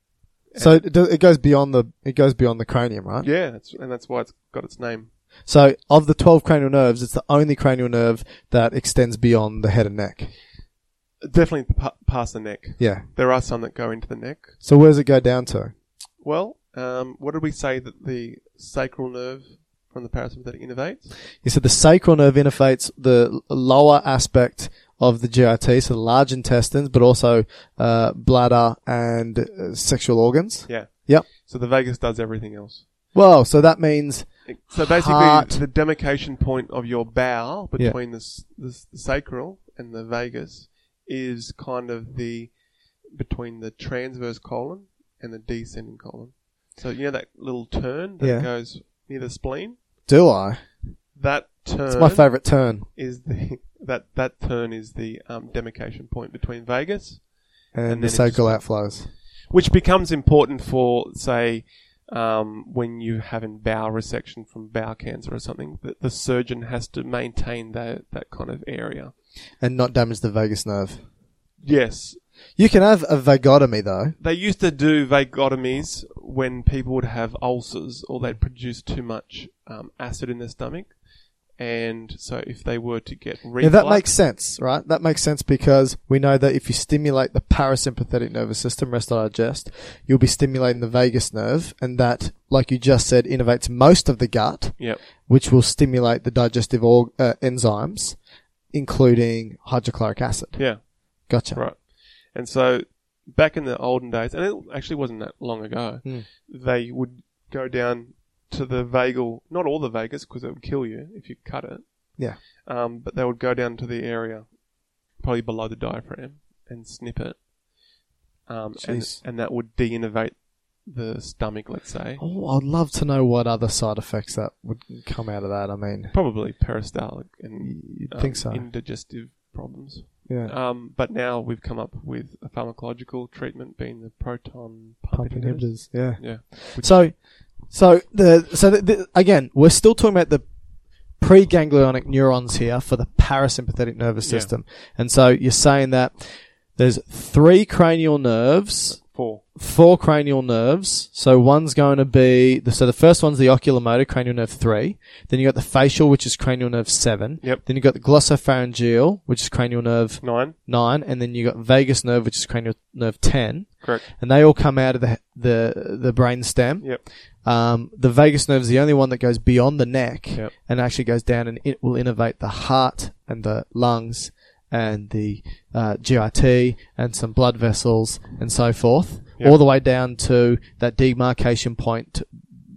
So it, do- it goes beyond the it goes beyond the cranium, right? Yeah, that's, and that's why it's got its name. So of the twelve cranial nerves, it's the only cranial nerve that extends beyond the head and neck. Definitely pa- past the neck. Yeah. There are some that go into the neck. So where does it go down to? Well, um, what did we say that the sacral nerve from the parasympathetic innervates? You said the sacral nerve innervates the l- lower aspect of the G I T, so the large intestines, but also uh, bladder and uh, sexual organs. Yeah. Yep. So the vagus does everything else. Whoa, so that means So basically, Heart. the demarcation point of your bowel between the, s- the, s- the sacral and the vagus is kind of the between the transverse colon and the descending colon. So you know that little turn that Yeah. goes near the spleen? do I? That turn It's my favourite turn. is the that, that turn is the um, demarcation point between vagus and, and the then it sacral just- outflows. which becomes important for, say, um, when you having bowel resection from bowel cancer or something. The, the surgeon has to maintain that that kind of area. And not damage the vagus nerve. Yes. You can have a vagotomy, though. They used to do vagotomies when people would have ulcers or they'd produce too much um, acid in their stomach. And so if they were to get reflux... Yeah, that makes sense, right? That makes sense because we know that if you stimulate the parasympathetic nervous system, rest digest, you'll be stimulating the vagus nerve, and that, like you just said, innervates most of the gut, Yep. which will stimulate the digestive org- uh, enzymes, including hydrochloric acid. Yeah. Gotcha. Right. And so back in the olden days, and it actually wasn't that long ago, Hmm. they would go down to the vagal, not all the vagus because it would kill you if you cut it, Yeah. um, but they would go down to the area probably below the diaphragm and snip it, um, and, Jeez. and that would de-innervate the stomach, let's say. Oh, I'd love to know what other side effects that would come out of that. I mean, Probably peristaltic and you'd um, think so. indigestive problems. Yeah. Um, but now we've come up with a pharmacological treatment being the proton pump, Pump inhibitors. inhibitors. Yeah. Yeah. Which- So, so the so the, the, again, we're still talking about the preganglionic neurons here for the parasympathetic nervous Yeah. system, and so you're saying that there's three cranial nerves, Four. four cranial nerves. So one's going to be the so the first one's the oculomotor, cranial nerve three. Then you got the facial, which is cranial nerve seven. Yep. Then you got the glossopharyngeal, which is cranial nerve Nine. nine, and then you got vagus nerve, which is cranial nerve ten. Correct. And they all come out of the the the brain stem. Yep. Um, the vagus nerve is the only one that goes beyond the neck Yep. and actually goes down, and it will innervate the heart and the lungs and the uh, G I T and some blood vessels and so forth, Yep. all the way down to that demarcation point to,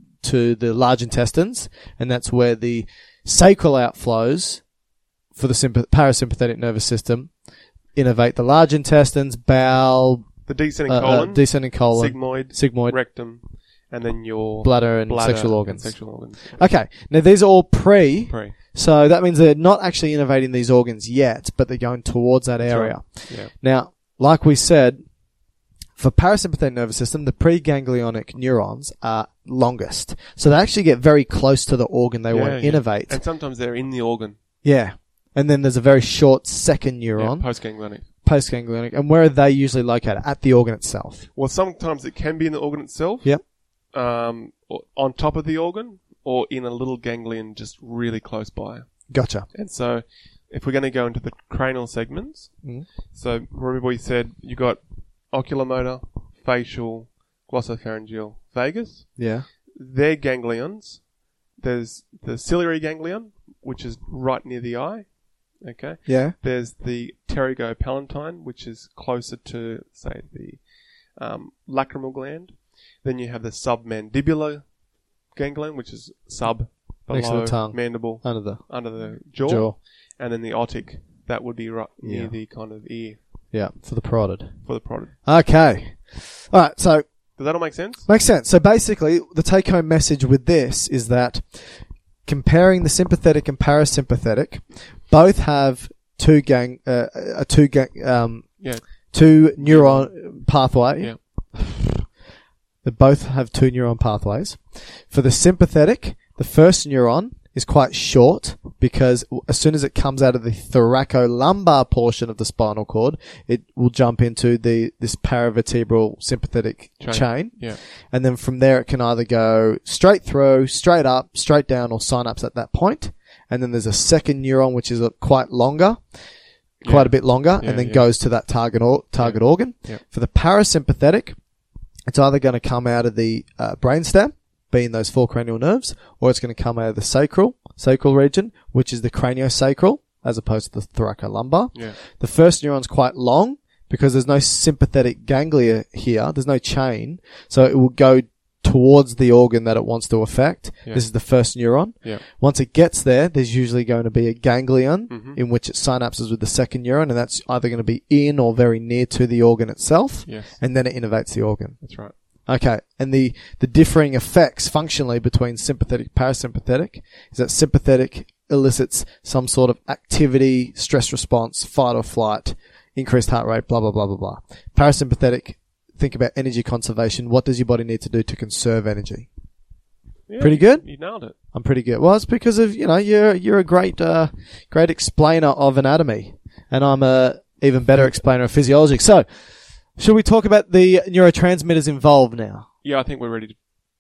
to the large intestines, and that's where the sacral outflows for the sympath- parasympathetic nervous system innervate the large intestines, bowel, The descending uh, uh, colon, descending colon, sigmoid, sigmoid, rectum, and then your bladder and bladder sexual and organs. sexual organs. Okay, now these are all pre, Pre. so that means they're not actually innervating these organs yet, but they're going towards that That's area. Yeah. Now, like we said, for parasympathetic nervous system, the preganglionic neurons are longest. So they actually get very close to the organ they Yeah, want to yeah. innervate. And sometimes they're in the organ. Yeah. And then there's a very short second Yeah, neuron, postganglionic. postganglionic. And where are they usually located? At the organ itself. Well, sometimes it can be in the organ itself. Yep. Um, or on top of the organ, or in a little ganglion just really close by. Gotcha. And so, if we're going to go into the cranial segments, Mm. so remember we said you got oculomotor, facial, glossopharyngeal, vagus. Yeah. They're ganglions. There's the ciliary ganglion, which is right near the eye. Okay. Yeah. There's the pterygopalatine, which is closer to, say, the um, lacrimal gland. Then you have the submandibular ganglion, which is sub, below, Next to the tongue. mandible, Under the under the jaw. jaw. And then the otic, that would be right near Yeah. the kind of ear Yeah. For the parotid. for the parotid. Okay. All right. So Does that all make sense? makes sense. So basically, the take-home message with this is that comparing the sympathetic and parasympathetic, both have two gang, uh, a two gang, um, Yeah. two neuron pathway. Yeah. They both have two neuron pathways. For the sympathetic, the first neuron is quite short because as soon as it comes out of the thoracolumbar portion of the spinal cord, it will jump into the this paravertebral sympathetic Chain. chain. Yeah. And then from there, it can either go straight through, straight up, straight down, or synapse at that point. And then there's a second neuron, which is a, quite longer, quite Yeah. a bit longer, Yeah, and then yeah. goes to that target or, target Yeah. organ. Yeah. For the parasympathetic, it's either going to come out of the uh, brainstem, being those four cranial nerves, or it's going to come out of the sacral, sacral region, which is the craniosacral, as opposed to the thoracolumbar. Yeah. The first neuron's quite long because there's no sympathetic ganglia here. There's no chain. So it will go towards the organ that it wants to affect. Yeah. This is the first neuron. Yeah. Once it gets there, there's usually going to be a ganglion Mhm. in which it synapses with the second neuron, and that's either going to be in or very near to the organ itself. Yes. And then it innervates the organ. That's right. Okay, and the, the differing effects functionally between sympathetic and parasympathetic is that sympathetic elicits some sort of activity, stress response, fight or flight, increased heart rate, blah, blah, blah, blah, blah. Parasympathetic, think about energy conservation. What does your body need to do to conserve energy? Yeah, Pretty good? You nailed it. I'm pretty good. Well, it's because of, you know, you're, you're a great, uh, great explainer of anatomy. And I'm a even better explainer of physiology. So, should we talk about the neurotransmitters involved now? Yeah, I think we're ready to.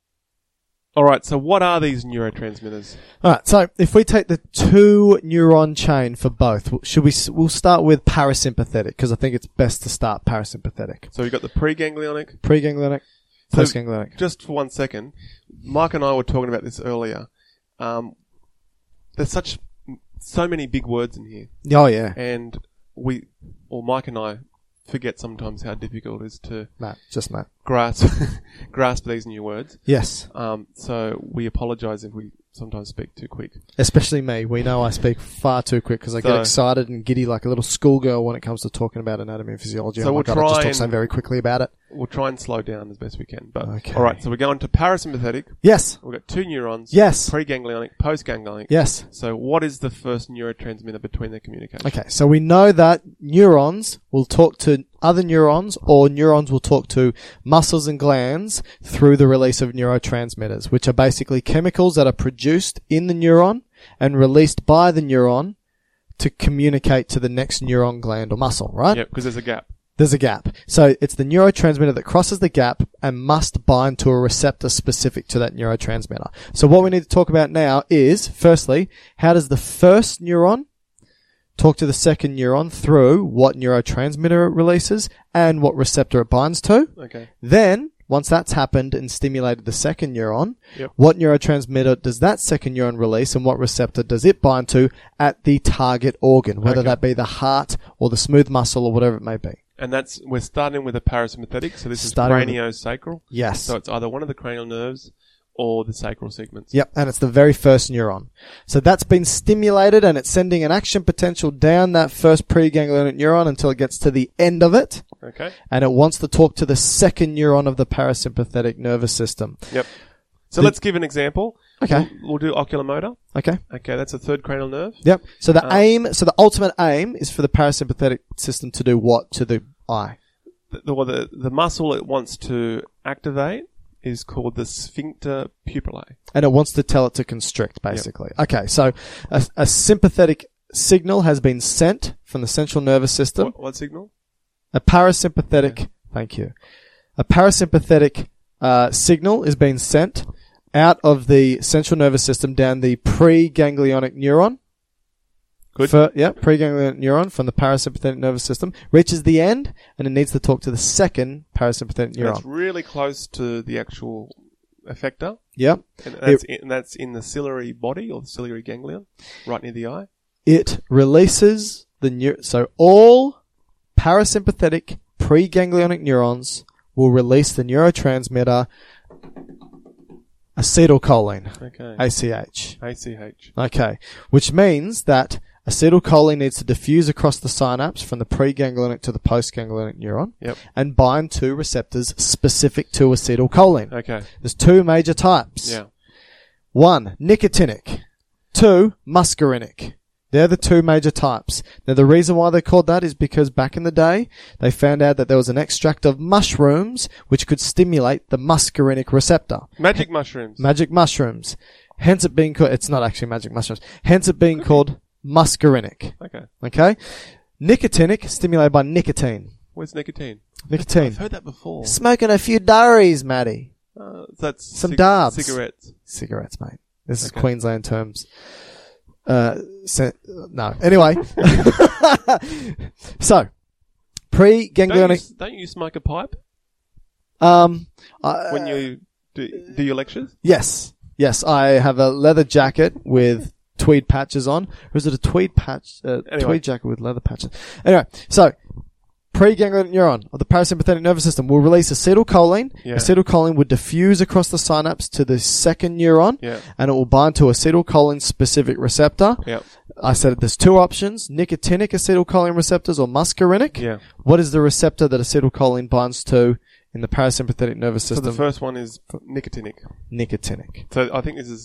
All right, so what are these neurotransmitters? All right, so if we take the two neuron chain for both, should we? We'll start with parasympathetic because I think it's best to start parasympathetic. So you've got the preganglionic, Preganglionic, So postganglionic. Just for one second, Mike and I were talking about this earlier. Um, there's such so many big words in here, Oh yeah, and we, or Mike and I, forget sometimes how difficult it is to Matt, just Matt. grasp grasp these new words. Yes, Um, so we apologise if we sometimes speak too quick. especially me. We know I speak far too quick because I get So- excited and giddy like a little schoolgirl when it comes to talking about anatomy and physiology. So oh my we'll God, I just try talk and- so very quickly about it. We'll try and slow down as best we can. But Okay. all right, so we're going to parasympathetic. Yes, We've got two neurons. Yes. Preganglionic, postganglionic. yes. So what is the first neurotransmitter between their communication? Okay, so we know that neurons will talk to other neurons or neurons will talk to muscles and glands through the release of neurotransmitters, which are basically chemicals that are produced in the neuron and released by the neuron to communicate to the next neuron, gland or muscle, right? Yep, because there's a gap. There's a gap. So it's the neurotransmitter that crosses the gap and must bind to a receptor specific to that neurotransmitter. So what we need to talk about now is, firstly, how does the first neuron talk to the second neuron through what neurotransmitter it releases and what receptor it binds to? Okay. Then, once that's happened and stimulated the second neuron, Yep. what neurotransmitter does that second neuron release and what receptor does it bind to at the target organ, whether Okay. that be the heart or the smooth muscle or whatever it may be? And that's, we're starting with a parasympathetic, so this Starting with is craniosacral. Yes. So it's either one of the cranial nerves or the sacral segments. Yep, and it's the very first neuron. So that's been stimulated and it's sending an action potential down that first preganglionic neuron until it gets to the end of it. Okay. And it wants to talk to the second neuron of the parasympathetic nervous system. Yep. So The- let's give an example. Okay. We'll, we'll do oculomotor. Okay. Okay, that's the third cranial nerve. Yep. So the Uh, aim, so the ultimate aim is for the parasympathetic system to do what to the eye? The, the, well, the, the muscle it wants to activate is called the sphincter pupillae. And it wants to tell it to constrict, basically. Okay. So a, a sympathetic signal has been sent from the central nervous system. What, what signal? A parasympathetic, thank you. A parasympathetic uh, signal is being sent out of the central nervous system down the preganglionic neuron. Good. For, yeah, preganglionic neuron from the parasympathetic nervous system reaches the end, and it needs to talk to the second parasympathetic And it's neuron. really close to the actual effector. Yep. And that's, in, that's in the ciliary body or the ciliary ganglion, right near the eye. It releases the neu- so all parasympathetic preganglionic neurons will release the neurotransmitter acetylcholine, Okay. A C H. A C H. Okay, which means that acetylcholine needs to diffuse across the synapse from the preganglionic to the postganglionic neuron Yep. and bind to receptors specific to acetylcholine. Okay. There's two major types. Yeah. One, nicotinic. Two, muscarinic. They're the two major types. Now, the reason why they're called that is because back in the day, they found out that there was an extract of mushrooms which could stimulate the muscarinic receptor. Magic mushrooms. Magic mushrooms. Hence it being called, it's not actually magic mushrooms. Hence it being called muscarinic. Okay. Okay? Nicotinic, stimulated by nicotine. Where's nicotine? Nicotine. I've heard that before. Smoking a few durries, Matty. Uh, that's Some cig- darbs. Cigarettes. Cigarettes, mate. This is Okay. Queensland terms. Uh, se- no. Anyway. So, Don't pre-ganglionic, you, don't you smoke a pipe um, I- when you do, do your lectures? yes. Yes, I have a leather jacket with tweed patches on. Or is it a tweed patch, uh, Anyway. tweed jacket with leather patches? Anyway, so, pre-ganglionic neuron of the parasympathetic nervous system will release acetylcholine. Yeah. Acetylcholine would diffuse across the synapse to the second neuron. Yeah. And it will bind to acetylcholine specific receptor. Yeah. I said there's two options, nicotinic acetylcholine receptors or muscarinic. Yeah. What is the receptor that acetylcholine binds to in the parasympathetic nervous So system? the first one is nicotinic. Nicotinic. So I think this is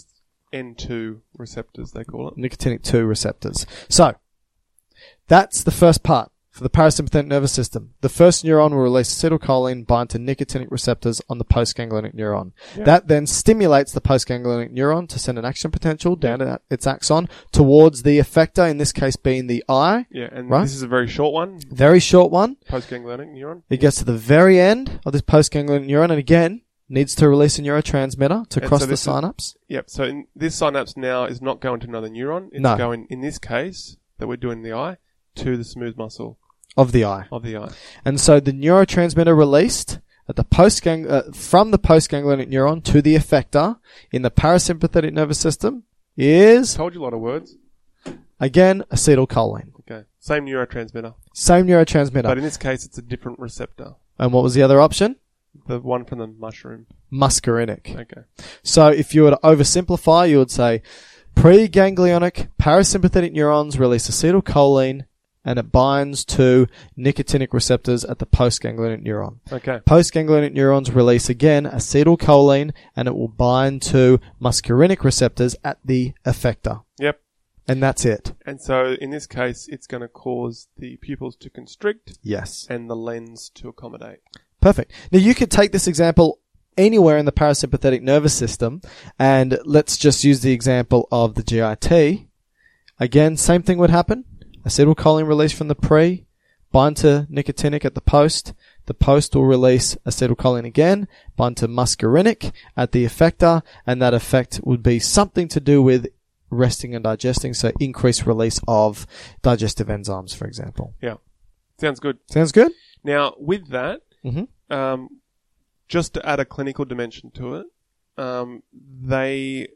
N two receptors, they call it. Nicotinic two receptors. So, that's the first part for the parasympathetic nervous system. The first neuron will release acetylcholine, bind to nicotinic receptors on the postganglionic neuron. Yeah. That then stimulates the postganglionic neuron to send an action potential down to its axon towards the effector, in this case being the eye. Yeah, and right? this is a very short one. Very short one. Postganglionic neuron. It gets to the very end of this postganglionic neuron, and again, needs to release a neurotransmitter to And cross so the this is- synapse. Yep, so in, this synapse now is not going to another neuron. It's No. going, in this case, that we're doing in the eye, to the smooth muscle Of the eye. of the eye. And so the neurotransmitter released at the postgang- uh, from the postganglionic neuron to the effector in the parasympathetic nervous system is, Told you a lot of words. again, acetylcholine. Okay. Same neurotransmitter. Same neurotransmitter. But in this case, it's a different receptor. And what was the other option? The one from the mushroom. Muscarinic. Okay. So if you were to oversimplify, you would say preganglionic parasympathetic neurons release acetylcholine and it binds to nicotinic receptors at the postganglionic neuron. Okay. Postganglionic neurons release again acetylcholine and it will bind to muscarinic receptors at the effector. Yep. And that's it. And so in this case, it's going to cause the pupils to constrict Yes. and the lens to accommodate. Perfect. Now you could take this example anywhere in the parasympathetic nervous system, and let's just use the example of the G I T. Again, same thing would happen. Acetylcholine release from the pre, bind to nicotinic at the post. The post will release acetylcholine again, bind to muscarinic at the effector, and that effect would be something to do with resting and digesting, so increased release of digestive enzymes, for example. Yeah. Sounds good. Sounds good? Now, with that, Mm-hmm. um, just to add a clinical dimension to it, um, they,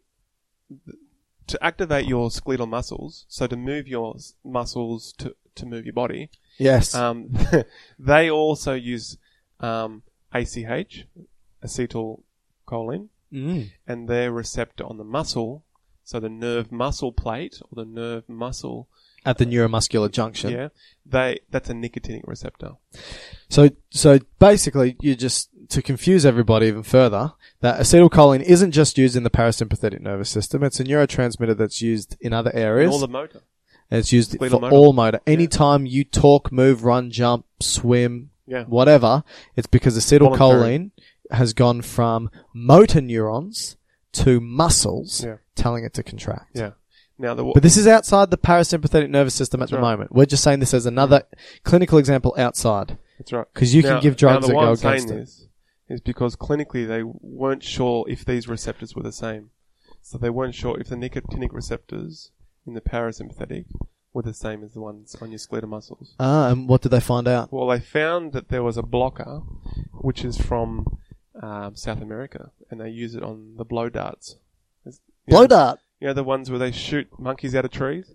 to activate your skeletal muscles, so to move your s- muscles to, to move your body, Yes. um, they also use um, A C H, acetylcholine, mm. and their receptor on the muscle, so the nerve muscle plate or the nerve muscle, At the neuromuscular junction. yeah, they that's a nicotinic receptor. So, so basically, you just, to confuse everybody even further, that acetylcholine isn't just used in the parasympathetic nervous system. It's a neurotransmitter that's used in other areas. And all the motor. And it's used Skeletal for motor. all motor. Anytime you talk, move, run, jump, swim, Yeah. whatever, it's because acetylcholine has gone from motor neurons to muscles, Yeah. telling it to contract. Yeah. Now the But this is outside the parasympathetic nervous system at That's the right. moment. We're just saying this as another clinical example outside. that's right. Because you Now- can give drugs now that the why go I'm saying against it. this is because clinically they weren't sure if these receptors were the same. So they weren't sure if the nicotinic receptors in the parasympathetic were the same as the ones on your skeletal muscles. Ah, and what did they find out? Well, they found that there was a blocker, which is from um, South America, and they use it on the blow darts. It's- you Blow know, dart. You know the ones where they shoot monkeys out of trees?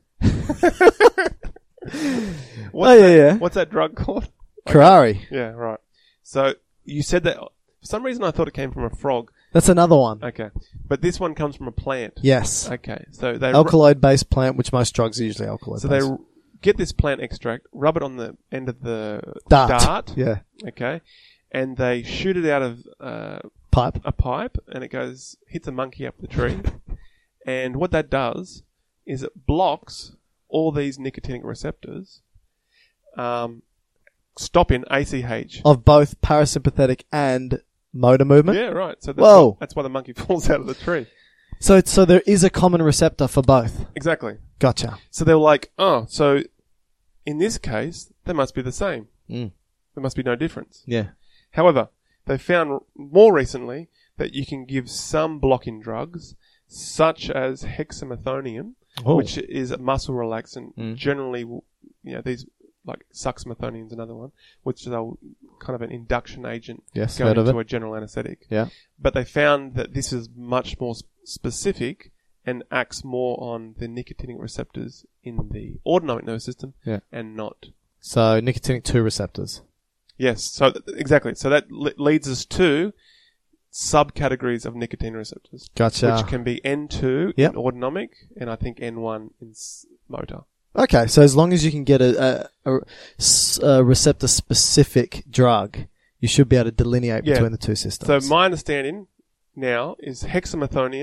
Oh, yeah, yeah. What's that drug called? Karari. Yeah, right. So you said that for some reason I thought it came from a frog. That's another one. Okay, but this one comes from a plant. Yes. Okay, so they Alkaloid-based plant, which most drugs are usually alkaloid-based. so they r- get this plant extract, rub it on the end of the Dart. dart. Yeah. Okay, and they shoot it out of uh, Pipe. a pipe, and it goes hits a monkey up the tree. And what that does is it blocks all these nicotinic receptors, um, stopping A C H. Of both parasympathetic and motor movement. Yeah, right. So that's Whoa. Why, that's why the monkey falls out of the tree. So, so there is a common receptor for both. Exactly. Gotcha. So they were like, oh, so in this case, they must be the same. Mm. There must be no difference. Yeah. However, they found more recently that you can give some blocking drugs, such as hexamethonium, Oh. which is a muscle relaxant. Mm. Generally, you know, these like suxamethonium is another one, which is a kind of an induction agent Yes, going heard of into it. a general anesthetic. Yeah. But they found that this is much more sp- specific and acts more on the nicotinic receptors in the autonomic nervous system Yeah. and not. So nicotinic two receptors. Yes, so th- exactly. So that le- leads us to subcategories of nicotine receptors, Gotcha. which can be N two Yep. in autonomic and I think N one in s- motor. Okay, so as long as you can get a, a, a s- a receptor-specific drug, you should be able to delineate Yeah. between the two systems. So my understanding now is hexamethonium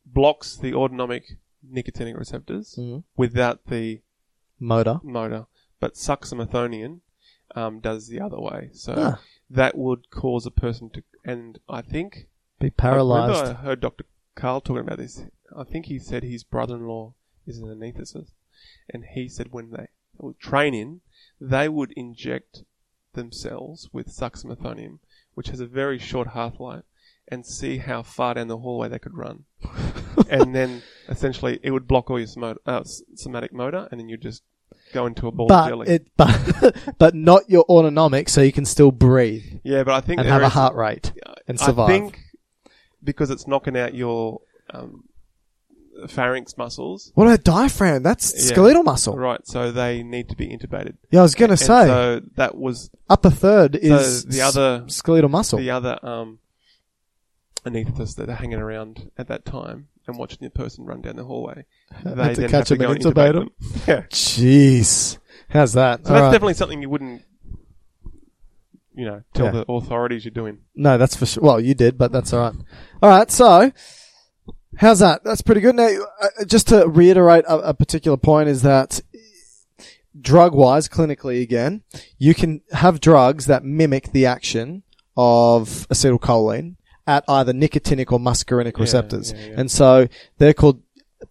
blocks the autonomic nicotinic receptors Mhm. without the Motor. motor, but succinylcholine um, does the other way. So Ah. that would cause a person to, and I think Be I paralysed. remember I heard Doctor Carl talking about this. I think he said his brother-in-law is an anaesthetist, and he said when they would train in, they would inject themselves with succinylcholine, which has a very short half-life, and see how far down the hallway they could run. And then essentially it would block all your somat- uh, somatic motor, and then you just go into a ball of But jelly. it, but, but not your autonomic, so you can still breathe yeah, but I think and there have a is- heart rate and survive. I think because it's knocking out your um, pharynx muscles. What about diaphragm? That's Yeah. skeletal muscle. Right, so they need to be intubated. Yeah, I was going to And say, so that was upper third is the other- s- skeletal muscle. the other um, anaesthetists that are hanging around at that time and watching the person run down the hallway. Had They to then catch have to them go and and intubate intubate them. them. Yeah. Jeez. How's that? So All that's right. definitely something you wouldn't, you know, tell Yeah. the authorities you're doing. No, that's for sure. Well, you did, but that's all right. All right, so how's that? That's pretty good. Now, uh, just to reiterate a, a particular point is that drug-wise, clinically again, you can have drugs that mimic the action of acetylcholine at either nicotinic or muscarinic Yeah, receptors. yeah, yeah. And so they're called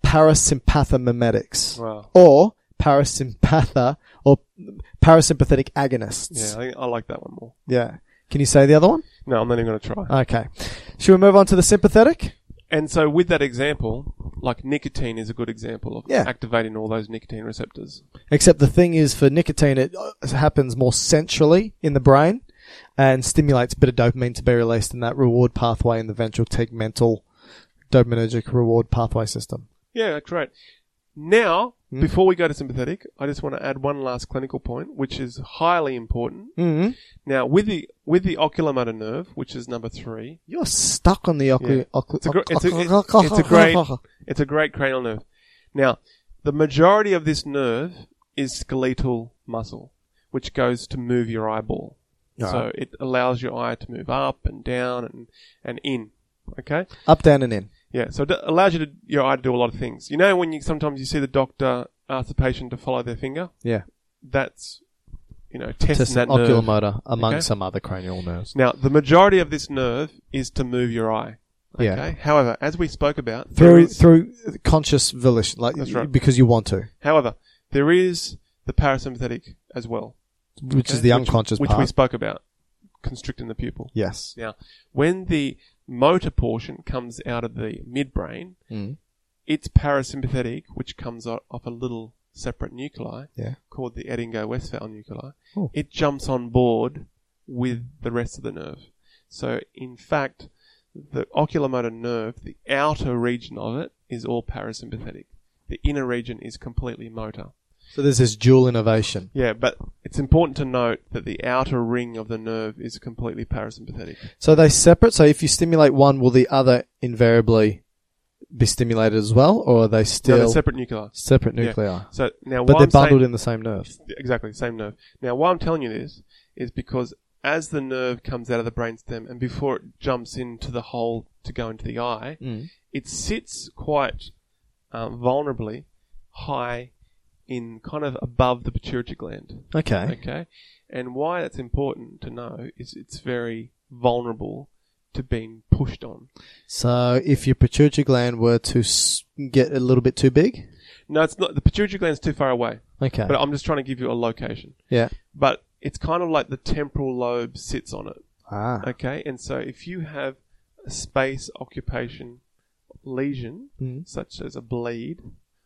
parasympathomimetics Wow. or parasympatha or parasympathetic agonists. Yeah, I, think I like that one more. Yeah. Can you say the other one? No, I'm not even going to try. Okay. Should we move on to the sympathetic? And so with that example, like nicotine is a good example of Yeah. activating all those nicotine receptors. Except the thing is, for nicotine, it uh, happens more centrally in the brain and stimulates a bit of dopamine to be released in that reward pathway in the ventral tegmental dopaminergic reward pathway system. Yeah, that's right. Now, Hmm? before we go to sympathetic, I just want to add one last clinical point, which is highly important. Mm-hmm. Now, with the with the oculomotor nerve, which is number three, You're stuck on the ocu- Yeah. ocu- It's a, gr- it's, a, ocu- it's, it's a great it's a great cranial nerve. Now, the majority of this nerve is skeletal muscle, which goes to move your eyeball. Alright. So it allows your eye to move up and down and, and in. Okay? Up, down, and in. Yeah, so it d- allows you to, your eye to do a lot of things. You know when you sometimes you see the doctor ask the patient to follow their finger? Yeah. That's, you know, testing Test that nerve. oculomotor among Okay. some other cranial nerves. Now, the majority of this nerve is to move your eye. Okay? Yeah. However, as we spoke about, there Through is, through conscious volition, like That's right. because you want to, however, there is the parasympathetic as well. which okay? is the unconscious which, part. Which we spoke about, constricting the pupil. Yes. Now, when the motor portion comes out of the midbrain, Mm. it's parasympathetic, which comes o- off a little separate nuclei Yeah. called the Edinger-Westphal nuclei. Oh. It jumps on board with the rest of the nerve. So, in fact, the oculomotor nerve, the outer region of it, is all parasympathetic. The inner region is completely motor. So there's this dual innovation. Yeah, but it's important to note that the outer ring of the nerve is completely parasympathetic. So they separate. So if you stimulate one, will the other invariably be stimulated as well, or are they No, still they're separate nuclei. separate Yeah. nuclei? So now, But why they're I'm bundled saying- in the same nerve. Exactly, same nerve. Now, why I'm telling you this is because as the nerve comes out of the brainstem and before it jumps into the hole to go into the eye, Mm. it sits quite um, vulnerably high in kind of above the pituitary gland. Okay. Okay? And why that's important to know is it's very vulnerable to being pushed on. So if your pituitary gland were to s- get a little bit too big, No, it's not. The pituitary gland's too far away. okay, But I'm just trying to give you a location. yeah, But it's kind of like the temporal lobe sits on it. ah, Okay, and so if you have a space occupation lesion, Mm. such as a bleed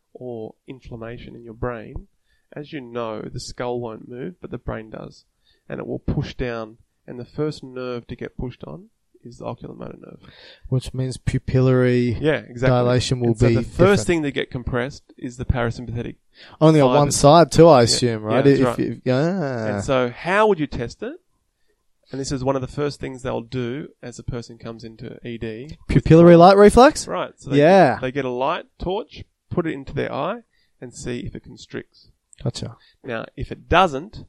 or inflammation in your brain, as you know, the skull won't move, but the brain does. And it will push down, and the first nerve to get pushed on is the oculomotor nerve. which means pupillary Yeah, exactly. dilation will And so be the first different. thing to get compressed is the parasympathetic. only on one fibers. side too, I assume, Yeah, right? yeah, that's If right. you- yeah. And so how would you test it? And this is one of the first things they'll do as a person comes into E D. Pupillary light reflex? Right. So they, Yeah. they get a light torch, put it into their eye, and see if it constricts. Gotcha. Now, if it doesn't,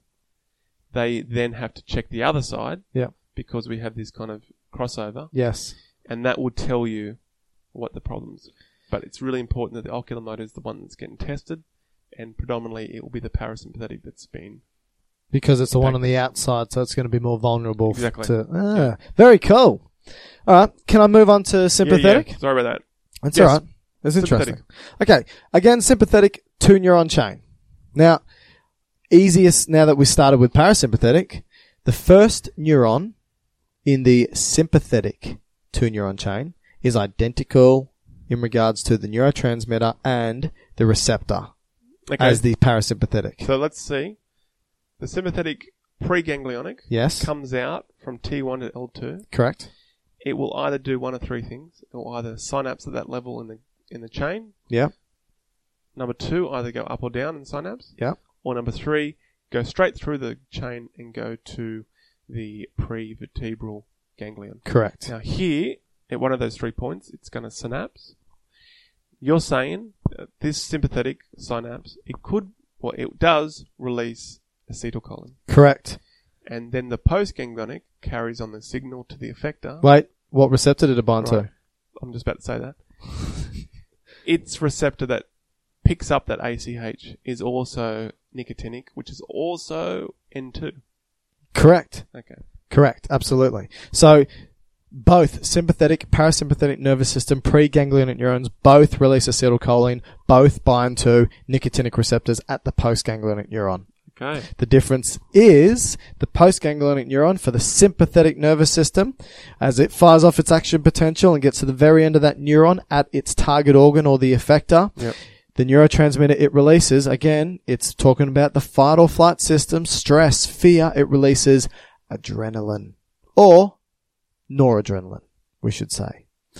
they then have to check the other side Yeah. because we have this kind of crossover, Yes. and that would tell you what the problems. But it's really important that the ocular motor is the one that's getting tested, and predominantly it will be the parasympathetic that's been... Because it's the one on impacted. the outside, so it's going to be more vulnerable f- Exactly. to... Ah, very cool. All right, can I move on to sympathetic? Yeah, yeah. Sorry about that. That's Yes. all right. That's interesting. Sympathetic. Okay, again, sympathetic two-neuron chain. Now, easiest, now that we started with parasympathetic, the first neuron in the sympathetic two-neuron chain is identical in regards to the neurotransmitter and the receptor Okay. as the parasympathetic. So let's see. The sympathetic preganglionic Yes, comes out from T one to L two. correct. It will either do one of three things. It will either synapse at that level in the in the chain. Yeah, Number two, either go up or down in synapse. yeah, Or number three, go straight through the chain and go to the prevertebral ganglion. correct. Now here, at one of those three points, it's going to synapse. You're saying that this sympathetic synapse, it could, well, it does release acetylcholine. Correct. And then the postganglionic carries on the signal to the effector. Wait, what receptor did it bind Right. to? I'm just about to say that. Its receptor that picks up that A C H is also nicotinic, which is also N two. Correct. Okay. Correct. Absolutely. So both sympathetic, parasympathetic nervous system, preganglionic neurons both release acetylcholine, both bind to nicotinic receptors at the postganglionic neuron. Okay. The difference is the postganglionic neuron for the sympathetic nervous system, as it fires off its action potential and gets to the very end of that neuron at its target organ or the effector. Yep. The neurotransmitter it releases, again, it's talking about the fight or flight system, stress, fear, it releases adrenaline. Or noradrenaline, we should say.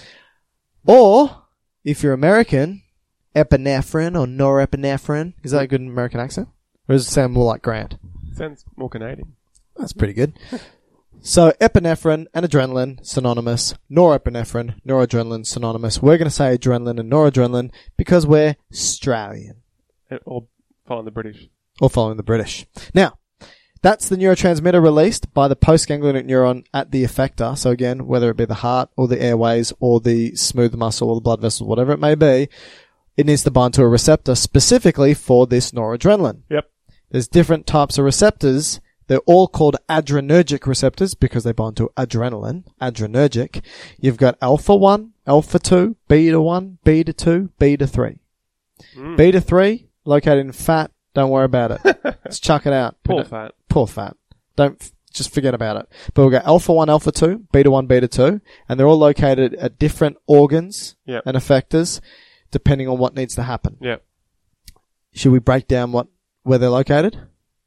Or, if you're American, epinephrine or norepinephrine. Is that a good American accent? Or does it sound more like Grant? Sounds more Canadian. That's pretty good. So, epinephrine and adrenaline, synonymous. Norepinephrine, noradrenaline, synonymous. We're going to say adrenaline and noradrenaline because we're Australian. Uh, Or following the British. Or following the British. Now, that's the neurotransmitter released by the postganglionic neuron at the effector. So again, whether it be the heart or the airways or the smooth muscle or the blood vessel, whatever it may be, it needs to bind to a receptor specifically for this noradrenaline. Yep. There's different types of receptors. They're all called adrenergic receptors because they bind to adrenaline, adrenergic. You've got alpha one, alpha two, beta one, beta two, beta three. Mm. Beta three, located in fat, don't worry about it. Let's chuck it out. Poor We don't- fat. Poor fat. Don't, f- just forget about it. But we've got alpha one, alpha two, beta one, beta two, and they're all located at different organs Yep. and effectors depending on what needs to happen. Yep. Should we break down what, where they're located?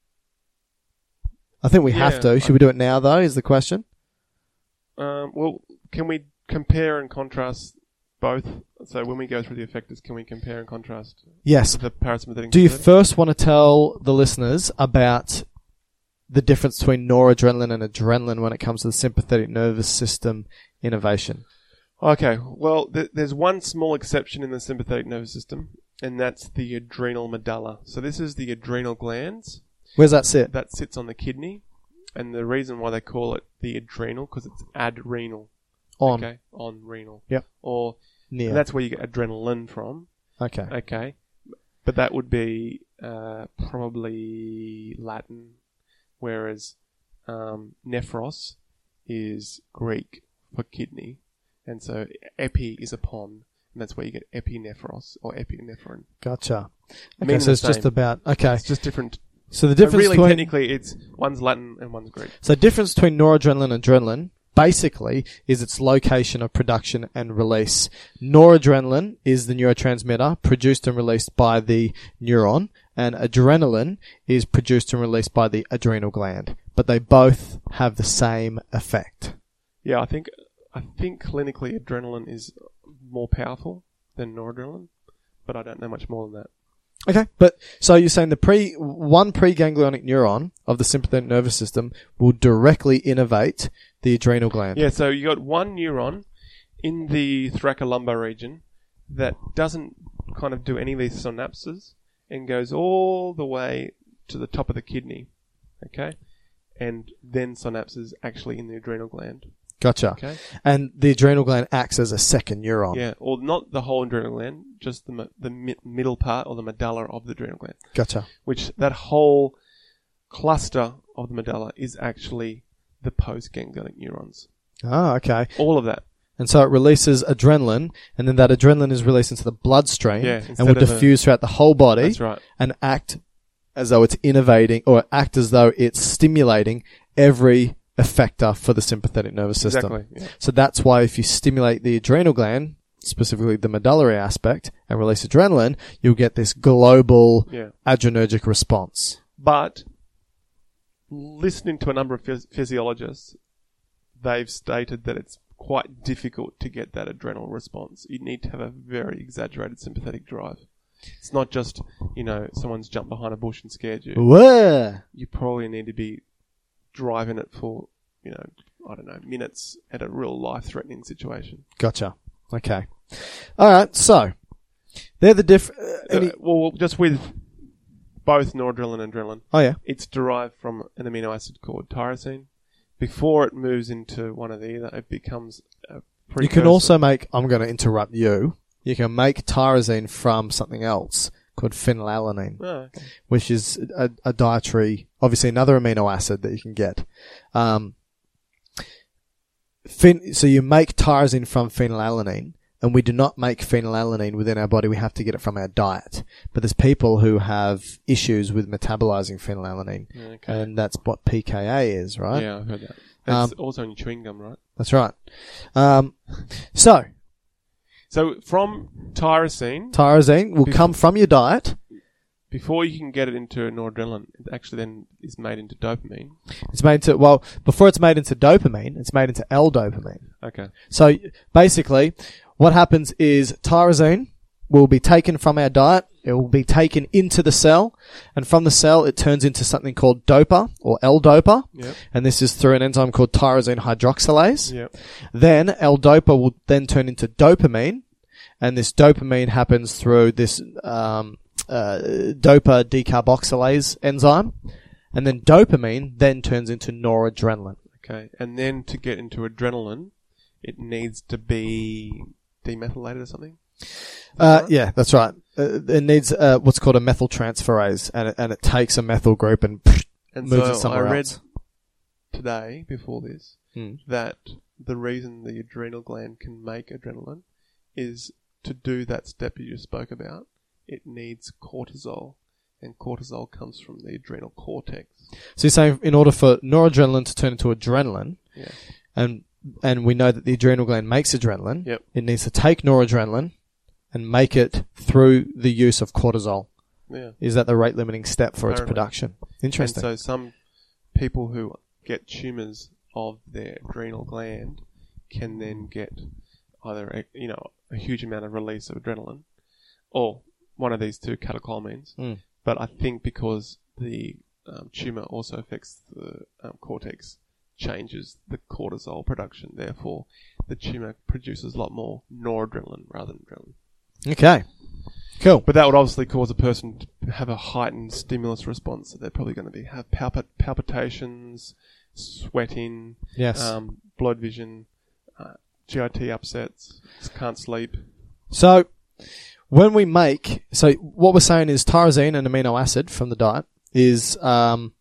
I think we have Yeah, to. Should I- we do it now though, is the question? Um, well, can we compare and contrast both? So when we go through the effectors, can we compare and contrast Yes. the parasympathetic? Do you sympathetic? first want to tell the listeners about the difference between noradrenaline and adrenaline when it comes to the sympathetic nervous system innovation? Okay, well, th- there's one small exception in the sympathetic nervous system, and that's the adrenal medulla. So this is the adrenal glands Where's that sit? that sits on the kidney, and the reason why they call it the adrenal, because it's adrenal. On. Okay, on renal. Yep. Or Near. and that's where you get adrenaline from. Okay. Okay, but that would be uh, probably Latin, whereas um, nephros is Greek for kidney, and so epi is upon, and that's where you get epinephros or epinephrine. Gotcha. Okay, Meaning so the it's just same. about, okay. It's just different. So the But difference really, between, technically, it's one's Latin and one's Greek. so difference between noradrenaline and adrenaline basically is its location of production and release. Noradrenaline is the neurotransmitter produced and released by the neuron, and adrenaline is produced and released by the adrenal gland. But they both have the same effect. Yeah, I think I think clinically adrenaline is more powerful than noradrenaline, but I don't know much more than that. Okay, but so you're saying the pre one preganglionic neuron of the sympathetic nervous system will directly innervate the adrenal gland. Yeah, so you got one neuron in the thoracolumbar region that doesn't kind of do any of these synapses and goes all the way to the top of the kidney, okay? And then synapses actually in the adrenal gland. Gotcha. Okay. And the adrenal gland acts as a second neuron. Yeah, or not the whole adrenal gland, just the me- the mi- middle part or the medulla of the adrenal gland. Gotcha. Which that whole cluster of the medulla is actually the postganglionic neurons. Oh, okay. All of that. And so it releases adrenaline, and then that adrenaline is released into the bloodstream Yeah, and instead will of the- diffuse throughout the whole body That's right. and act as though it's innervating, or act as though it's stimulating every effector for the sympathetic nervous system. Exactly. Yeah. So that's why if you stimulate the adrenal gland, specifically the medullary aspect, and release adrenaline, you'll get this global Yeah. adrenergic response. But listening to a number of phys- physiologists, they've stated that it's quite difficult to get that adrenal response. You need to have a very exaggerated sympathetic drive. It's not just, you know, someone's jumped behind a bush and scared you. Whoa. You probably need to be driving it for, you know, I don't know, minutes at a real life-threatening situation. Gotcha. Okay. All right. So they're the diff. Uh, any- Uh, well, just with both noradrenaline and adrenaline, oh yeah. it's derived from an amino acid called tyrosine. Before it moves into one of the either, it becomes a precursor. You can also make. I'm going to interrupt you. You can make tyrosine from something else called phenylalanine, Oh, okay. which is a, a dietary, obviously another amino acid that you can get. Um, phen- so you make tyrosine from phenylalanine, and we do not make phenylalanine within our body. We have to get it from our diet. But there's people who have issues with metabolizing phenylalanine, Okay. and that's what P K A is, right? Yeah, I've heard that. That's Um, also in your chewing gum, right? That's right. Um, so So from tyrosine, tyrosine will Before- come from your diet. before you can get it into noradrenaline, it actually then is made into dopamine. It's made into, well, before it's made into dopamine, it's made into L-dopamine. Okay. So basically, what happens is tyrosine will be taken from our diet. It will be taken into the cell, and from the cell, it turns into something called dopa or L-dopa. Yep. And this is through an enzyme called tyrosine hydroxylase. Yep. Then L-dopa will then turn into dopamine, and this dopamine happens through this um, uh, dopa decarboxylase enzyme, and then dopamine then turns into noradrenaline. Okay. And then to get into adrenaline, it needs to be demethylated or something? Uh, right? yeah, that's right. Uh, it needs uh, what's called a methyltransferase, and it, and it takes a methyl group and And moves so it somewhere I read else. today, before this, Hmm. that the reason the adrenal gland can make adrenaline is to do that step you just spoke about. It needs cortisol, and cortisol comes from the adrenal cortex. So you're saying in order for noradrenaline to turn into adrenaline, Yeah. and and we know that the adrenal gland makes adrenaline, Yep. it needs to take noradrenaline and make it through the use of cortisol. Yeah. Is that the rate limiting step for its Apparently. production? Interesting. And so some people who get tumours of their adrenal gland can then get either a, you know a huge amount of release of adrenaline, or one of these two catecholamines. Mm. But I think because the um, tumour also affects the um, cortex, changes the cortisol production. Therefore, the tumour produces a lot more noradrenaline rather than adrenaline. Okay. Cool. But that would obviously cause a person to have a heightened stimulus response. So they're probably going to be have palpit- palpitations, sweating, Yes. um, blurred vision, uh, G I T upsets, can't sleep. So when we make, so what we're saying is tyrosine, an amino acid from the diet, is um,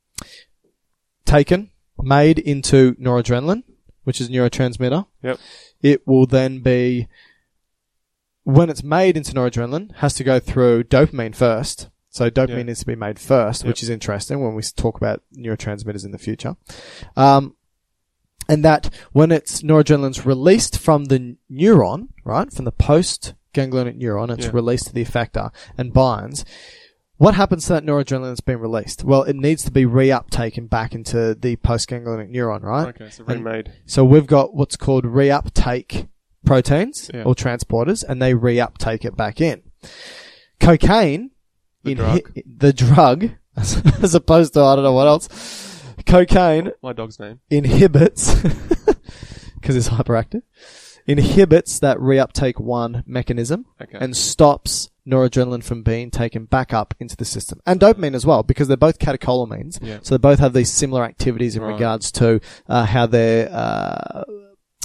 taken, made into noradrenaline, which is a neurotransmitter. Yep. It will then be, when it's made into noradrenaline, has to go through dopamine first. So dopamine Yeah. needs to be made first, Yep. which is interesting when we talk about neurotransmitters in the future. Um, and that when it's noradrenaline's released from the neuron, right, from the post-ganglionic neuron, it's Yeah. released to the effector and binds. What happens to that noradrenaline that's been released? Well, it needs to be reuptaken back into the post-ganglionic neuron, right? Okay, so And- remade. So we've got what's called reuptake proteins Yeah. or transporters, and they reuptake it back in. Cocaine, The inhi- drug. the drug, as opposed to I don't know what else. Cocaine My dog's name. inhibits, because it's hyperactive, inhibits that reuptake one mechanism Okay. and stops noradrenaline from being taken back up into the system. And dopamine as well, because they're both catecholamines. Yeah. So they both have these similar activities in Right. regards to uh, how they're uh,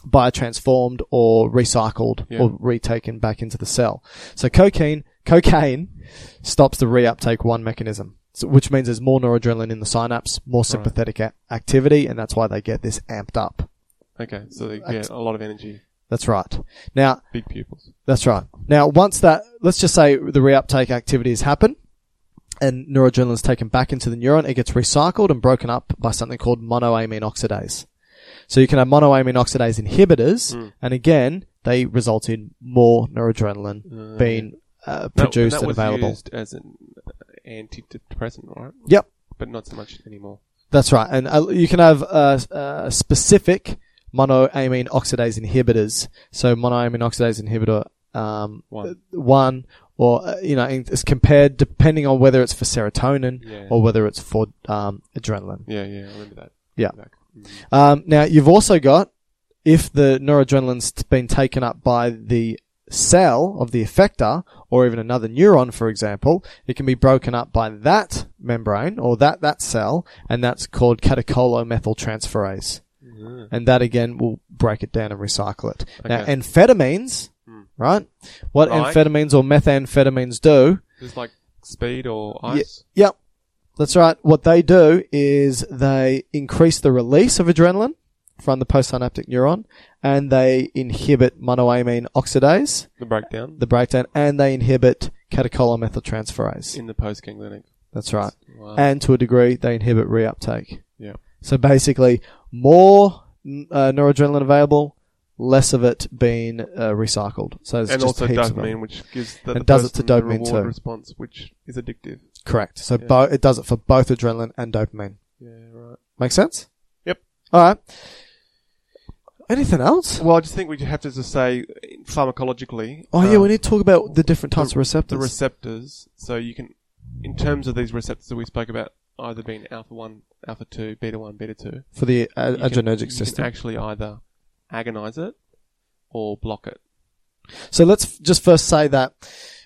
biotransformed or recycled Yeah. or retaken back into the cell. So cocaine, cocaine stops the reuptake one mechanism, so, which means there's more noradrenaline in the synapse, more sympathetic a- activity, and that's why they get this amped up. Okay, so they get a lot of energy. That's right. Now, Big pupils. that's right. Now, once that, let's just say the reuptake activities happen and noradrenaline is taken back into the neuron, it gets recycled and broken up by something called monoamine oxidase. So you can have monoamine oxidase inhibitors, Mm. and again, they result in more noradrenaline Uh, being uh, That- produced that and was available. used as an uh, antidepressant, right? Yep. But not so much anymore. That's right. And uh, you can have uh, uh, specific monoamine oxidase inhibitors. So monoamine oxidase inhibitor um, One. one, or, uh, you know, it's compared depending on whether it's for serotonin Yeah. or whether it's for um, adrenaline. Yeah, yeah, I remember that. Yeah. Back. Mm. Um, now, you've also got, if the noradrenaline's been taken up by the cell of the effector, or even another neuron, for example, it can be broken up by that membrane, or that, that cell, and that's called catecholomethyltransferase. Mm. And that, again, will break it down and recycle it. Now, Okay. amphetamines, Mm. right? What Like? amphetamines or methamphetamines do, Just like speed or Ye- ice? Yep. That's right. What they do is they increase the release of adrenaline from the postsynaptic neuron, and they inhibit monoamine oxidase, The breakdown? the breakdown, and they inhibit catecholomethyltransferase. In the post-ganglionic. That's right. Wow. And to a degree, they inhibit reuptake. yeah. So basically, more uh, noradrenaline available, less of it being uh, recycled. So it's And just also heaps of them. dopamine, which gives the, And the does it to person the dopamine reward too. response, which is addictive. Correct. So Yeah. bo- it does it for both adrenaline and dopamine. Yeah, right. Make sense? Yep. All right. Anything else? Well, I just think we have to just say pharmacologically. Oh, yeah, um, we need to talk about the different types the- of receptors. The receptors. So you can, in terms of these receptors that we spoke about, either being alpha one, alpha two, beta one, beta two. for the uh, you can- adrenergic you system. can actually either agonize it or block it. So let's just first say that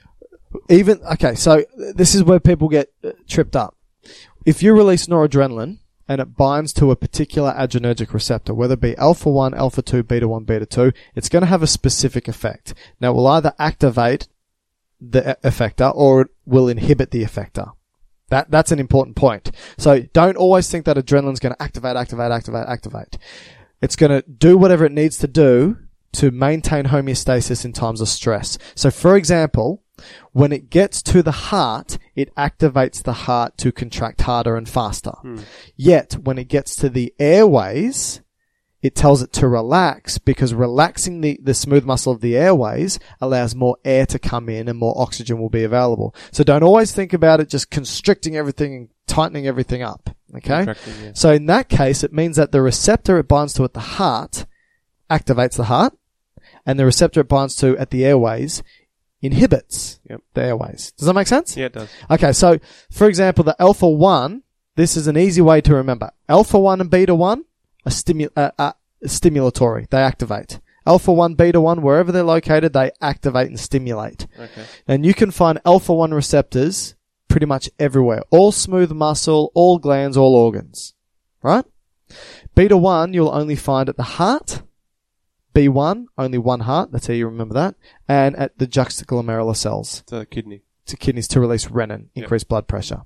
even, okay, so this is where people get uh, tripped up. If you release noradrenaline and it binds to a particular adrenergic receptor, whether it be alpha one, alpha two, beta one, beta two, it's going to have a specific effect. Now, it will either activate the e- effector or it will inhibit the effector. That, that's an important point. So don't always think that adrenaline's going to activate, activate, activate, activate. It's going to do whatever it needs to do to maintain homeostasis in times of stress. So for example, when it gets to the heart, it activates the heart to contract harder and faster. Hmm. Yet when it gets to the airways, it tells it to relax, because relaxing the, the smooth muscle of the airways allows more air to come in and more oxygen will be available. So don't always think about it just constricting everything and tightening everything up. Okay? Contracting, yeah. So in that case, it means that the receptor it binds to at the heart activates the heart, and the receptor it binds to at the airways inhibits Yep. the airways. Does that make sense? Yeah, it does. Okay, so for example, the alpha one, this is an easy way to remember. Alpha one and beta one are stimu- uh, uh, stimulatory. They activate. Alpha one, beta one, wherever they're located, they activate and stimulate. Okay. And you can find alpha one receptors pretty much everywhere. All smooth muscle, all glands, all organs. Right? Beta one, you'll only find at the heart. B one, only one heart. That's how you remember that. And at the juxtaglomerular cells. It's a kidney. To kidneys to release renin, Yep. increase blood pressure.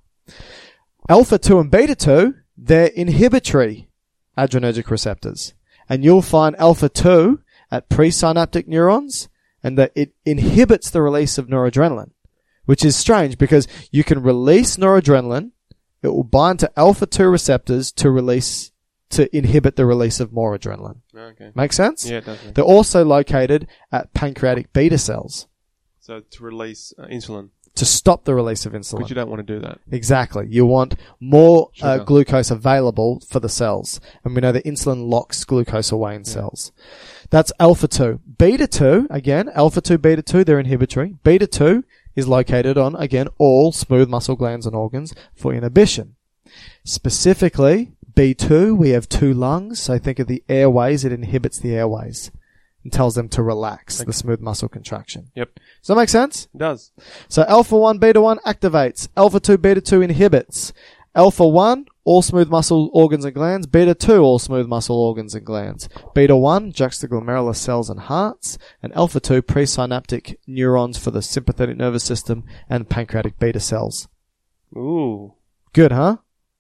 Alpha two and beta two, they're inhibitory adrenergic receptors. And you'll find alpha two at presynaptic neurons, and that it inhibits the release of noradrenaline, which is strange because you can release noradrenaline, it will bind to alpha two receptors to release, to inhibit the release of more adrenaline. Okay. Make sense? Yeah, it does. yeah. They're also located at pancreatic beta cells So to release uh, insulin, to stop the release of insulin. but you don't want to do that. Exactly. You want more uh, Sugar. glucose available for the cells. And we know that insulin locks glucose away in cells. That's alpha two. Beta two, again, alpha two, beta two, they're inhibitory. Beta two is located on, again, all smooth muscle glands and organs for inhibition. Specifically, B two, we have two lungs. So think of the airways. It inhibits the airways and tells them to relax, Okay. the smooth muscle contraction. Yep. Does that make sense? It does. So alpha one, beta one activates. Alpha two, beta two inhibits. Alpha one, all smooth muscle organs and glands. Beta two, all smooth muscle organs and glands. Beta one, juxtaglomerular cells and hearts. And alpha two, presynaptic neurons for the sympathetic nervous system and pancreatic beta cells. Ooh. Good, huh?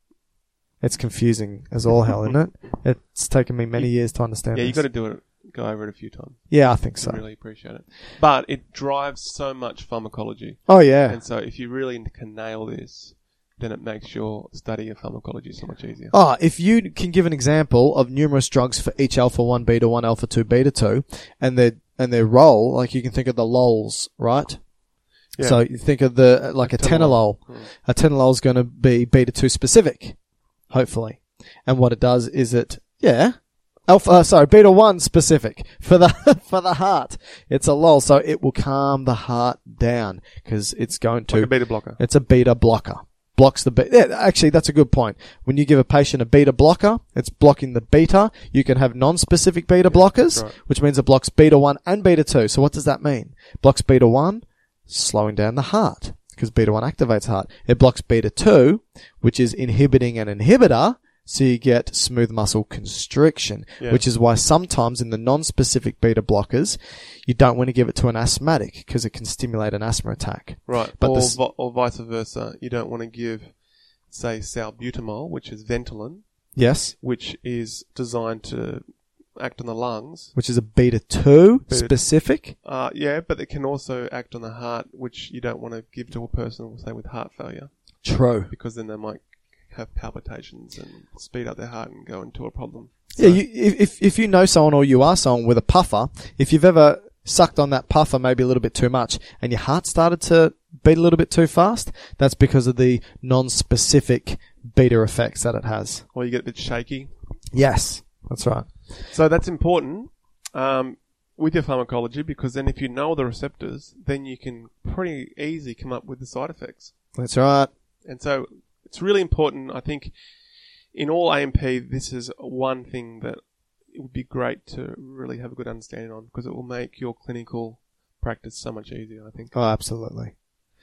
It's confusing as all hell, isn't it? It's taken me many years to understand Yeah, this. you got to do it. Go over it a few times. Yeah, I think so. I really appreciate it. But it drives so much pharmacology. Oh, yeah. And so if you really can nail this, then it makes your study of pharmacology so much easier. Oh, if you can give an example of numerous drugs for each alpha one, beta one, alpha two, beta two, and their and their role, like you can think of the lols, right? Yeah. So you think of the like a tenolol. Mm. A tenolol is going to be beta two specific, hopefully. And what it does is it, yeah, alpha, uh, sorry, beta one specific for the for the heart. It's a lol, so it will calm the heart down because it's going to Like a beta blocker. It's a beta blocker. Blocks the beta. Yeah, actually, that's a good point. When you give a patient a beta blocker, it's blocking the beta. You can have non-specific beta Yeah, blockers, right. which means it blocks beta one and beta two. So what does that mean? Blocks beta one, slowing down the heart, because beta one activates the heart. It blocks beta two, which is inhibiting an inhibitor, so you get smooth muscle constriction, Yeah. which is why sometimes in the non-specific beta blockers, you don't want to give it to an asthmatic because it can stimulate an asthma attack. Right. But or, this- vi- or vice versa. You don't want to give, say, salbutamol, which is Ventolin, Yes, which is designed to act on the lungs. which is a beta two Beta- specific. Uh, yeah, but it can also act on the heart, which you don't want to give to a person, say, with heart failure, True. because then they might have palpitations and speed up their heart and go into a problem. Yeah, So- you, if if you know someone or you are someone with a puffer, if you've ever sucked on that puffer maybe a little bit too much and your heart started to beat a little bit too fast, that's because of the non-specific beta effects that it has. or you get a bit shaky. Yes, that's right. So that's important um, with your pharmacology, because then if you know the receptors, then you can pretty easily come up with the side effects. That's right. And so it's really important, I think, in all A M P, this is one thing that it would be great to really have a good understanding on, because it will make your clinical practice so much easier, I think. Oh, absolutely.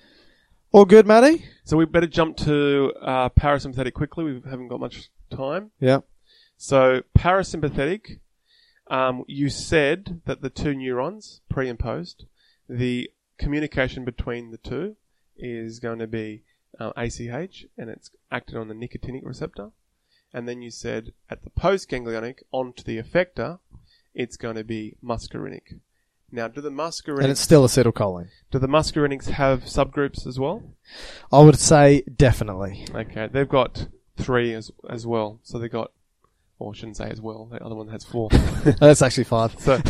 All good, Matty? So we better jump to uh, parasympathetic quickly. We haven't got much time. Yeah. So parasympathetic, um, you said that the two neurons, pre and post, the communication between the two is going to be uh, A C H, and it's acted on the nicotinic receptor. And then you said at the postganglionic, onto the effector, it's going to be muscarinic. Now, do the muscarinics, And it's still acetylcholine. do the muscarinics have subgroups as well? I would say definitely. Okay, they've got three as as well. So they got, or I shouldn't say as well. The other one has four. That's actually five. So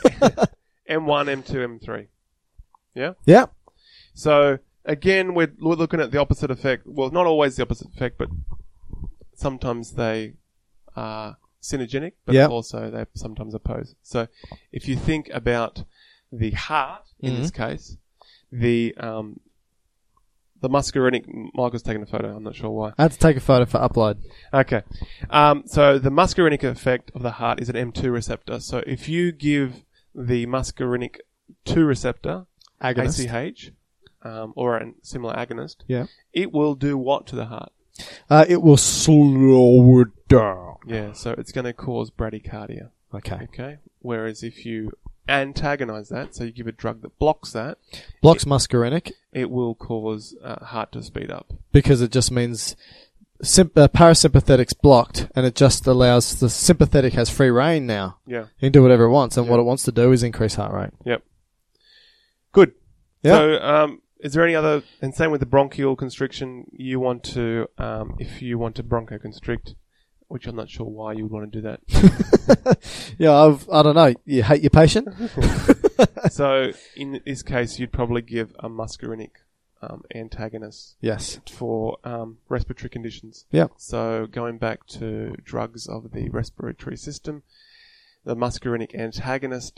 M one, M two, M three. Yeah. Yeah. So again, we're we're looking at the opposite effect. Well, not always the opposite effect, but sometimes they are synergenic, but Yep. also they sometimes oppose. So if you think about the heart in Mhm. this case, the um, the muscarinic. Michael's taking a photo. I'm not sure why. I had to take a photo for upload. Okay. Um, so the muscarinic effect of the heart is an M two receptor. So if you give the muscarinic two receptor, Agonist. A C H, um, or a similar agonist, Yeah. it will do what to the heart? Uh, it will slow it down. Yeah, so it's going to cause bradycardia. Okay. Okay. Whereas if you antagonize that, so you give a drug that blocks that, Blocks muscarinic it will cause uh, heart to speed up. because it just means symp- uh, parasympathetic's blocked and it just allows the sympathetic has free reign now. Yeah. It can do whatever it wants, and Yeah. what it wants to do is increase heart rate. Yep. Good. Yeah. So, um, is there any other, and same with the bronchial constriction, you want to, um, if you want to bronchoconstrict, which I'm not sure why you would want to do that. Yeah, I've, I don't know. You hate your patient? So, in this case, you'd probably give a muscarinic um, antagonist Yes. for um, respiratory conditions. Yeah. So, going back to drugs of the respiratory system, the muscarinic antagonist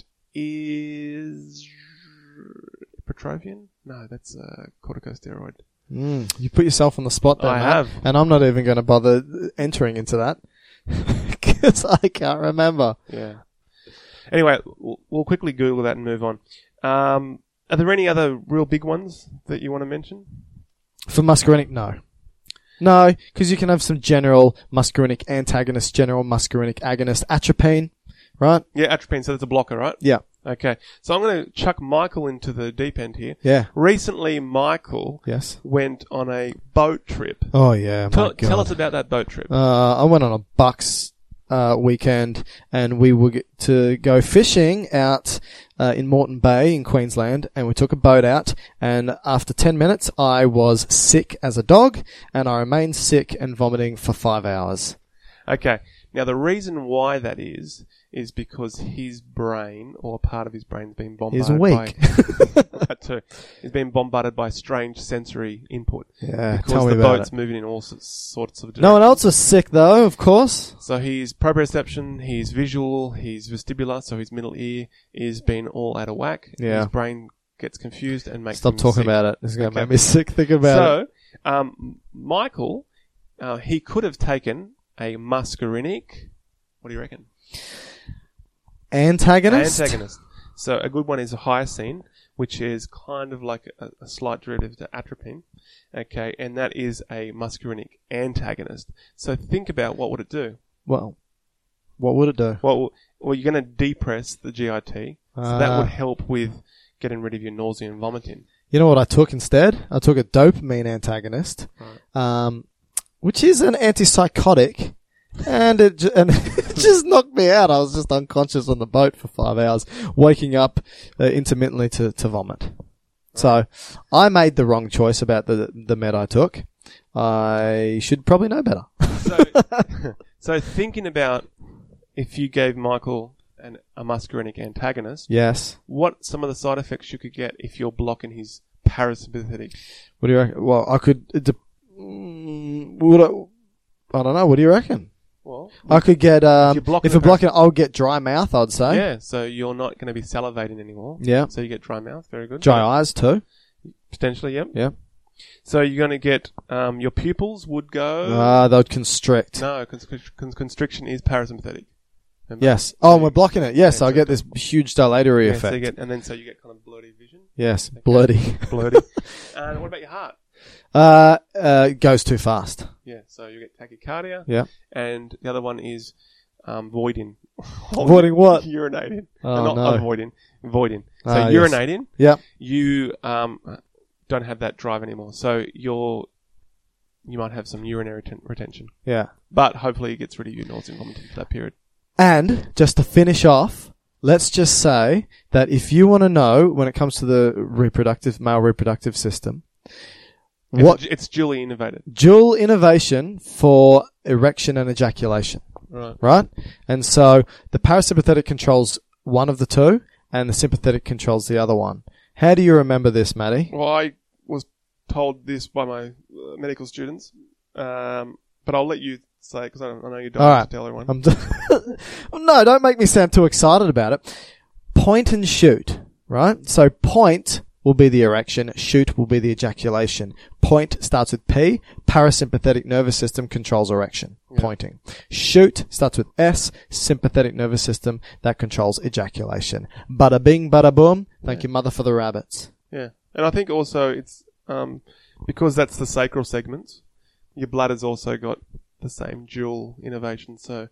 is Protropion? No, that's a corticosteroid. Mm, you put yourself on the spot there, I Matt, have. and I'm not even going to bother entering into that because I can't remember. Yeah. Anyway, we'll, we'll quickly Google that and move on. Um, are there any other real big ones that you want to mention? For muscarinic, no. No, because you can have some general muscarinic antagonist, general muscarinic agonist, atropine, right? Yeah, atropine, so that's a blocker, right? Yeah. Okay. So I'm going to chuck Michael into the deep end here. Yeah. Recently, Michael Yes. went on a boat trip. Oh, yeah. My Tell, God. tell us about that boat trip. Uh, I went on a Bucks uh, weekend, and we were get to go fishing out uh, in Moreton Bay in Queensland, and we took a boat out, and after ten minutes, I was sick as a dog, and I remained sick and vomiting for five hours. Okay. Now, the reason why that is, is because his brain, or part of his brain, has been bombarded He's weak. by... that too. He's been bombarded by strange sensory input. Yeah, because tell me the about boat's it. moving in all sorts sorts of directions. No one else was sick, though, of course. So his proprioception, his visual, his vestibular, so his middle ear, is being all out of whack. Yeah. His brain gets confused and makes Stop him talking sick. about it. This is going to Okay. make me sick thinking about it. So, um, Michael, uh, he could have taken a muscarinic. What do you reckon? Antagonist? Antagonist. So a good one is a hyoscine, which is kind of like a, a slight derivative to atropine. Okay, and that is a muscarinic antagonist. So think about what would it do? Well, what would it do? Well, well, you're going to depress the G I T, so Ah. that would help with getting rid of your nausea and vomiting. You know what I took instead? I took a dopamine antagonist, um, which is an antipsychotic, and it, ju- and it just knocked me out. I was just unconscious on the boat for five hours, waking up uh, intermittently to, to vomit. So I made the wrong choice about the the med I took. I should probably know better. So, so thinking about if you gave Michael an, a muscarinic antagonist, Yes. what some of the side effects you could get if you're blocking his parasympathetic? What do you reckon? Well, I could. it De- mm, would I, I don't know. What do you reckon? Well, I could get. Um, you're blocking if we're the blocking, I'll get dry mouth. I'd say. yeah, so you're not going to be salivating anymore. Yeah. So you get dry mouth. Very good. Dry eyes too. Potentially, yep. Yeah. So you're going to get, um, your pupils would go... Ah, they'd constrict. No, cons- cons- constriction is parasympathetic. Remember? Yes. Oh, and we're blocking it. Yes, Yeah, I so get this huge dilatory Yeah, effect. so you get, and then so you get kind of blurry vision. Yes, bloody. Blurry. And what about your heart? Uh, uh, goes too fast. Yeah, so you get tachycardia. Yeah. And the other one is um, voiding. Voiding what? Urinating. Oh, not no. avoiding. Voiding. So Ah, yes. urinating, Yep. you um, don't have that drive anymore. So you're, you might have some urinary ten- retention. Yeah. But hopefully it gets rid of your nausea and vomiting for that period. And just to finish off, let's just say that if you want to know when it comes to the reproductive, male reproductive system, what It's, it's duly innovated. dual innovation for erection and ejaculation, Right. right? And so the parasympathetic controls one of the two and the sympathetic controls the other one. How do you remember this, Matty? Well, I was told this by my uh, medical students, um, but I'll let you say because I, I know you don't All have right. to tell everyone. I'm d- no, don't make me sound too excited about it. Point and shoot, right? So point will be the erection, shoot will be the ejaculation. Point starts with P, parasympathetic nervous system controls erection, Yeah. pointing. Shoot starts with S, sympathetic nervous system that controls ejaculation. Bada bing, bada boom. Thank Yeah. you, mother, for the rabbits. Yeah, and I think also it's um, because that's the sacral segment. Your bladder's also got the same dual innovation. So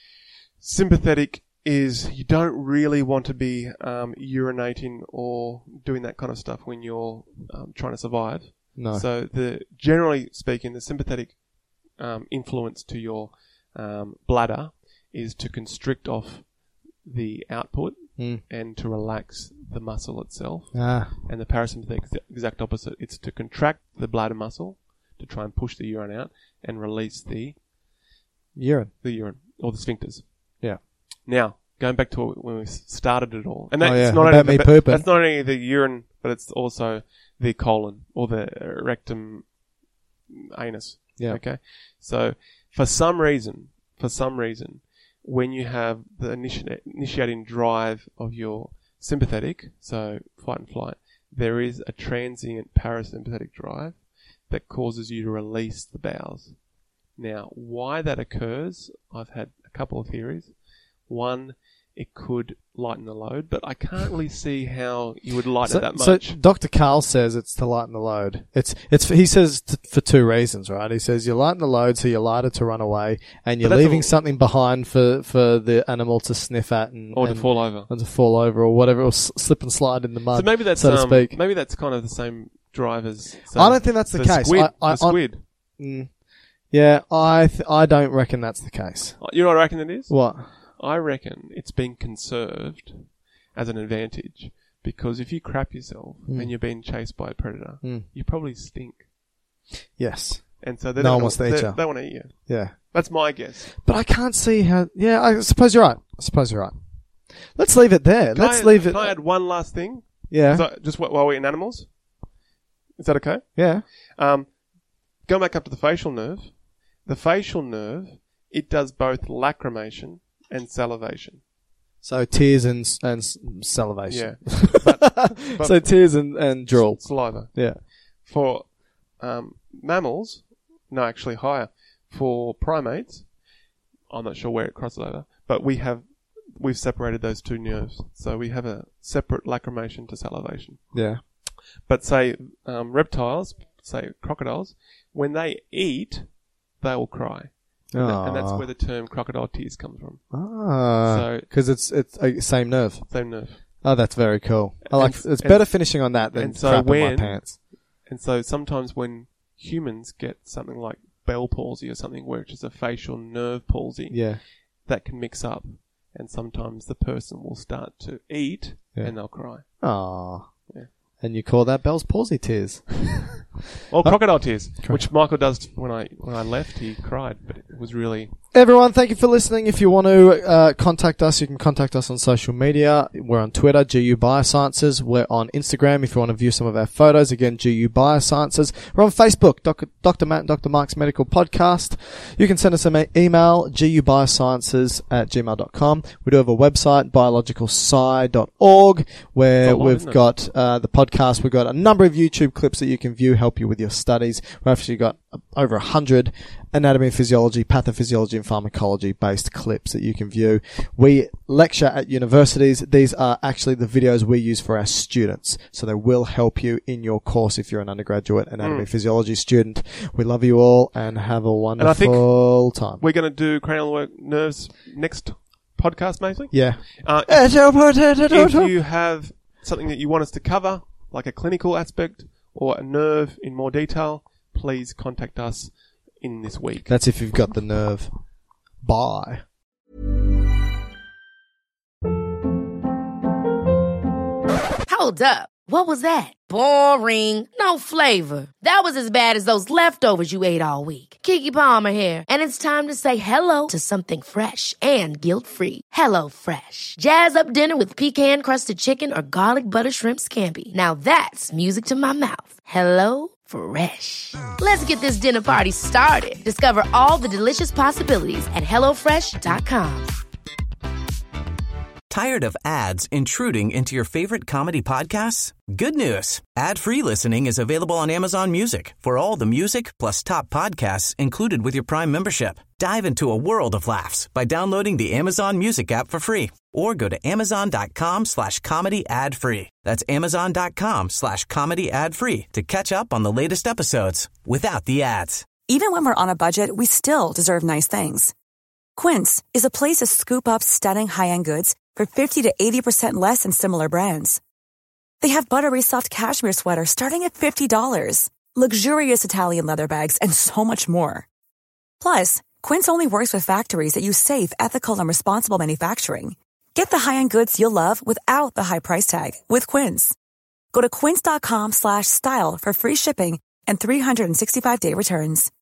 sympathetic is you don't really want to be um, urinating or doing that kind of stuff when you're um, trying to survive. No. So the generally speaking, the sympathetic um, influence to your um, bladder is to constrict off the output Mm. and to relax the muscle itself. Ah, And the parasympathetic is the exact opposite. It's to contract the bladder muscle to try and push the urine out and release the urine. the urine or the sphincters. Yeah. Now, going back to when we started it all, and that's Oh, yeah, not about only me the, pooping. that's not only the urine, but it's also the colon or the rectum, anus. Yeah. Okay. So, for some reason, for some reason, when you have the initi- initiating drive of your sympathetic, so fight and flight, there is a transient parasympathetic drive that causes you to release the bowels. Now, why that occurs, I've had a couple of theories. One it could lighten the load, but I can't really see how you would lighten So, it that so much. Doctor Carl says it's to lighten the load. It's it's he says t- for two reasons, right? He says you lighten the load so you're lighter to run away, and you're that's leaving all- something behind for, for the animal to sniff at and Or to and- fall over. and to fall over or whatever, or s- slip and slide in the mud. So maybe that's so to um, speak. maybe that's kind of the same drive as. So I don't think that's the case. Squid, I- I- the squid. Mm. Yeah, I th- I don't reckon that's the case. You know what I reckon it is? What? I reckon it's being conserved as an advantage because if you crap yourself Mm. and you're being chased by a predator, Mm. you probably stink, Yes. and so they No don't one wants to eat they, you. They want to eat you. Yeah. That's my guess. But I can't see how. Yeah, I suppose you're right. I suppose you're right. Let's leave it there. Can Let's I, leave it. Can I add one last thing? Yeah. So, just wh- while we're in animals, is that okay? Yeah. Um, going back up to the facial nerve, the facial nerve it does both lacrimation and salivation. So tears and s- and s- salivation. Yeah. But- but- so tears and and drool. Saliva. Yeah. For um, mammals, no, actually higher. For primates, I'm not sure where it crosses over, but we have we've separated those two nerves, so we have a separate lacrimation to salivation. Yeah. But say um, reptiles, say crocodiles, when they eat, they will cry, and, that- and that's Aw. where the term crocodile tears comes from. Ah. So- Because it's it's uh, same nerve. Same nerve. Oh, that's very cool. I like. And- it's and- better finishing on that than and so crap in my when- pants. And so sometimes when humans get something like Bell palsy or something, which is a facial nerve palsy, Yeah. that can mix up, and sometimes the person will start to eat Yeah. and they'll cry. Ah. Yeah. And you call that Bell's palsy tears? Or crocodile tears, Correct. which Michael does when I when I left. He cried, but it was really Everyone, thank you for listening. If you want to uh, contact us, you can contact us on social media. We're on Twitter, G U Biosciences. We're on Instagram if you want to view some of our photos. Again, G U Biosciences. We're on Facebook, Doc- Doctor Matt and Doctor Mike's Medical Podcast. You can send us an e- email, gubiosciences at gmail dot com. We do have a website, biological sci dot org, where It's a lot, we've isn't it? got uh, the podcast. We've got a number of YouTube clips that you can view, help you with your studies. We've actually got uh, over a hundred anatomy and physiology, pathophysiology and pharmacology based clips that you can view. We lecture at universities. These are actually the videos we use for our students. So they will help you in your course if you're an undergraduate anatomy and physiology student. We love you all and have a I think wonderful time. we're going to do cranial work nerves next podcast, maybe. Yeah. Uh, if you have something that you want us to cover, like a clinical aspect or a nerve in more detail, please contact us in this week. That's if you've got the nerve. Bye. Hold up. What was that? Boring. No flavor. That was as bad as those leftovers you ate all week. Keke Palmer here, and it's time to say hello to something fresh and guilt-free. Hello Fresh. Jazz up dinner with pecan-crusted chicken or garlic butter shrimp scampi. Now that's music to my mouth. Hello Fresh. Let's get this dinner party started. Discover all the delicious possibilities at hello fresh dot com. Tired of ads intruding into your favorite comedy podcasts? Good news. Ad-free listening is available on Amazon Music for all the music plus top podcasts included with your Prime membership. Dive into a world of laughs by downloading the Amazon Music app for free or go to amazon.com slash comedy ad free. That's amazon.com slash comedy ad free to catch up on the latest episodes without the ads. Even when we're on a budget, we still deserve nice things. Quince is a place to scoop up stunning high-end goods for fifty to eighty percent less than similar brands. They have buttery soft cashmere sweaters starting at fifty dollars, luxurious Italian leather bags, and so much more. Plus, Quince only works with factories that use safe, ethical, and responsible manufacturing. Get the high-end goods you'll love without the high price tag with Quince. Go to quince.com slash style for free shipping and three sixty-five day returns.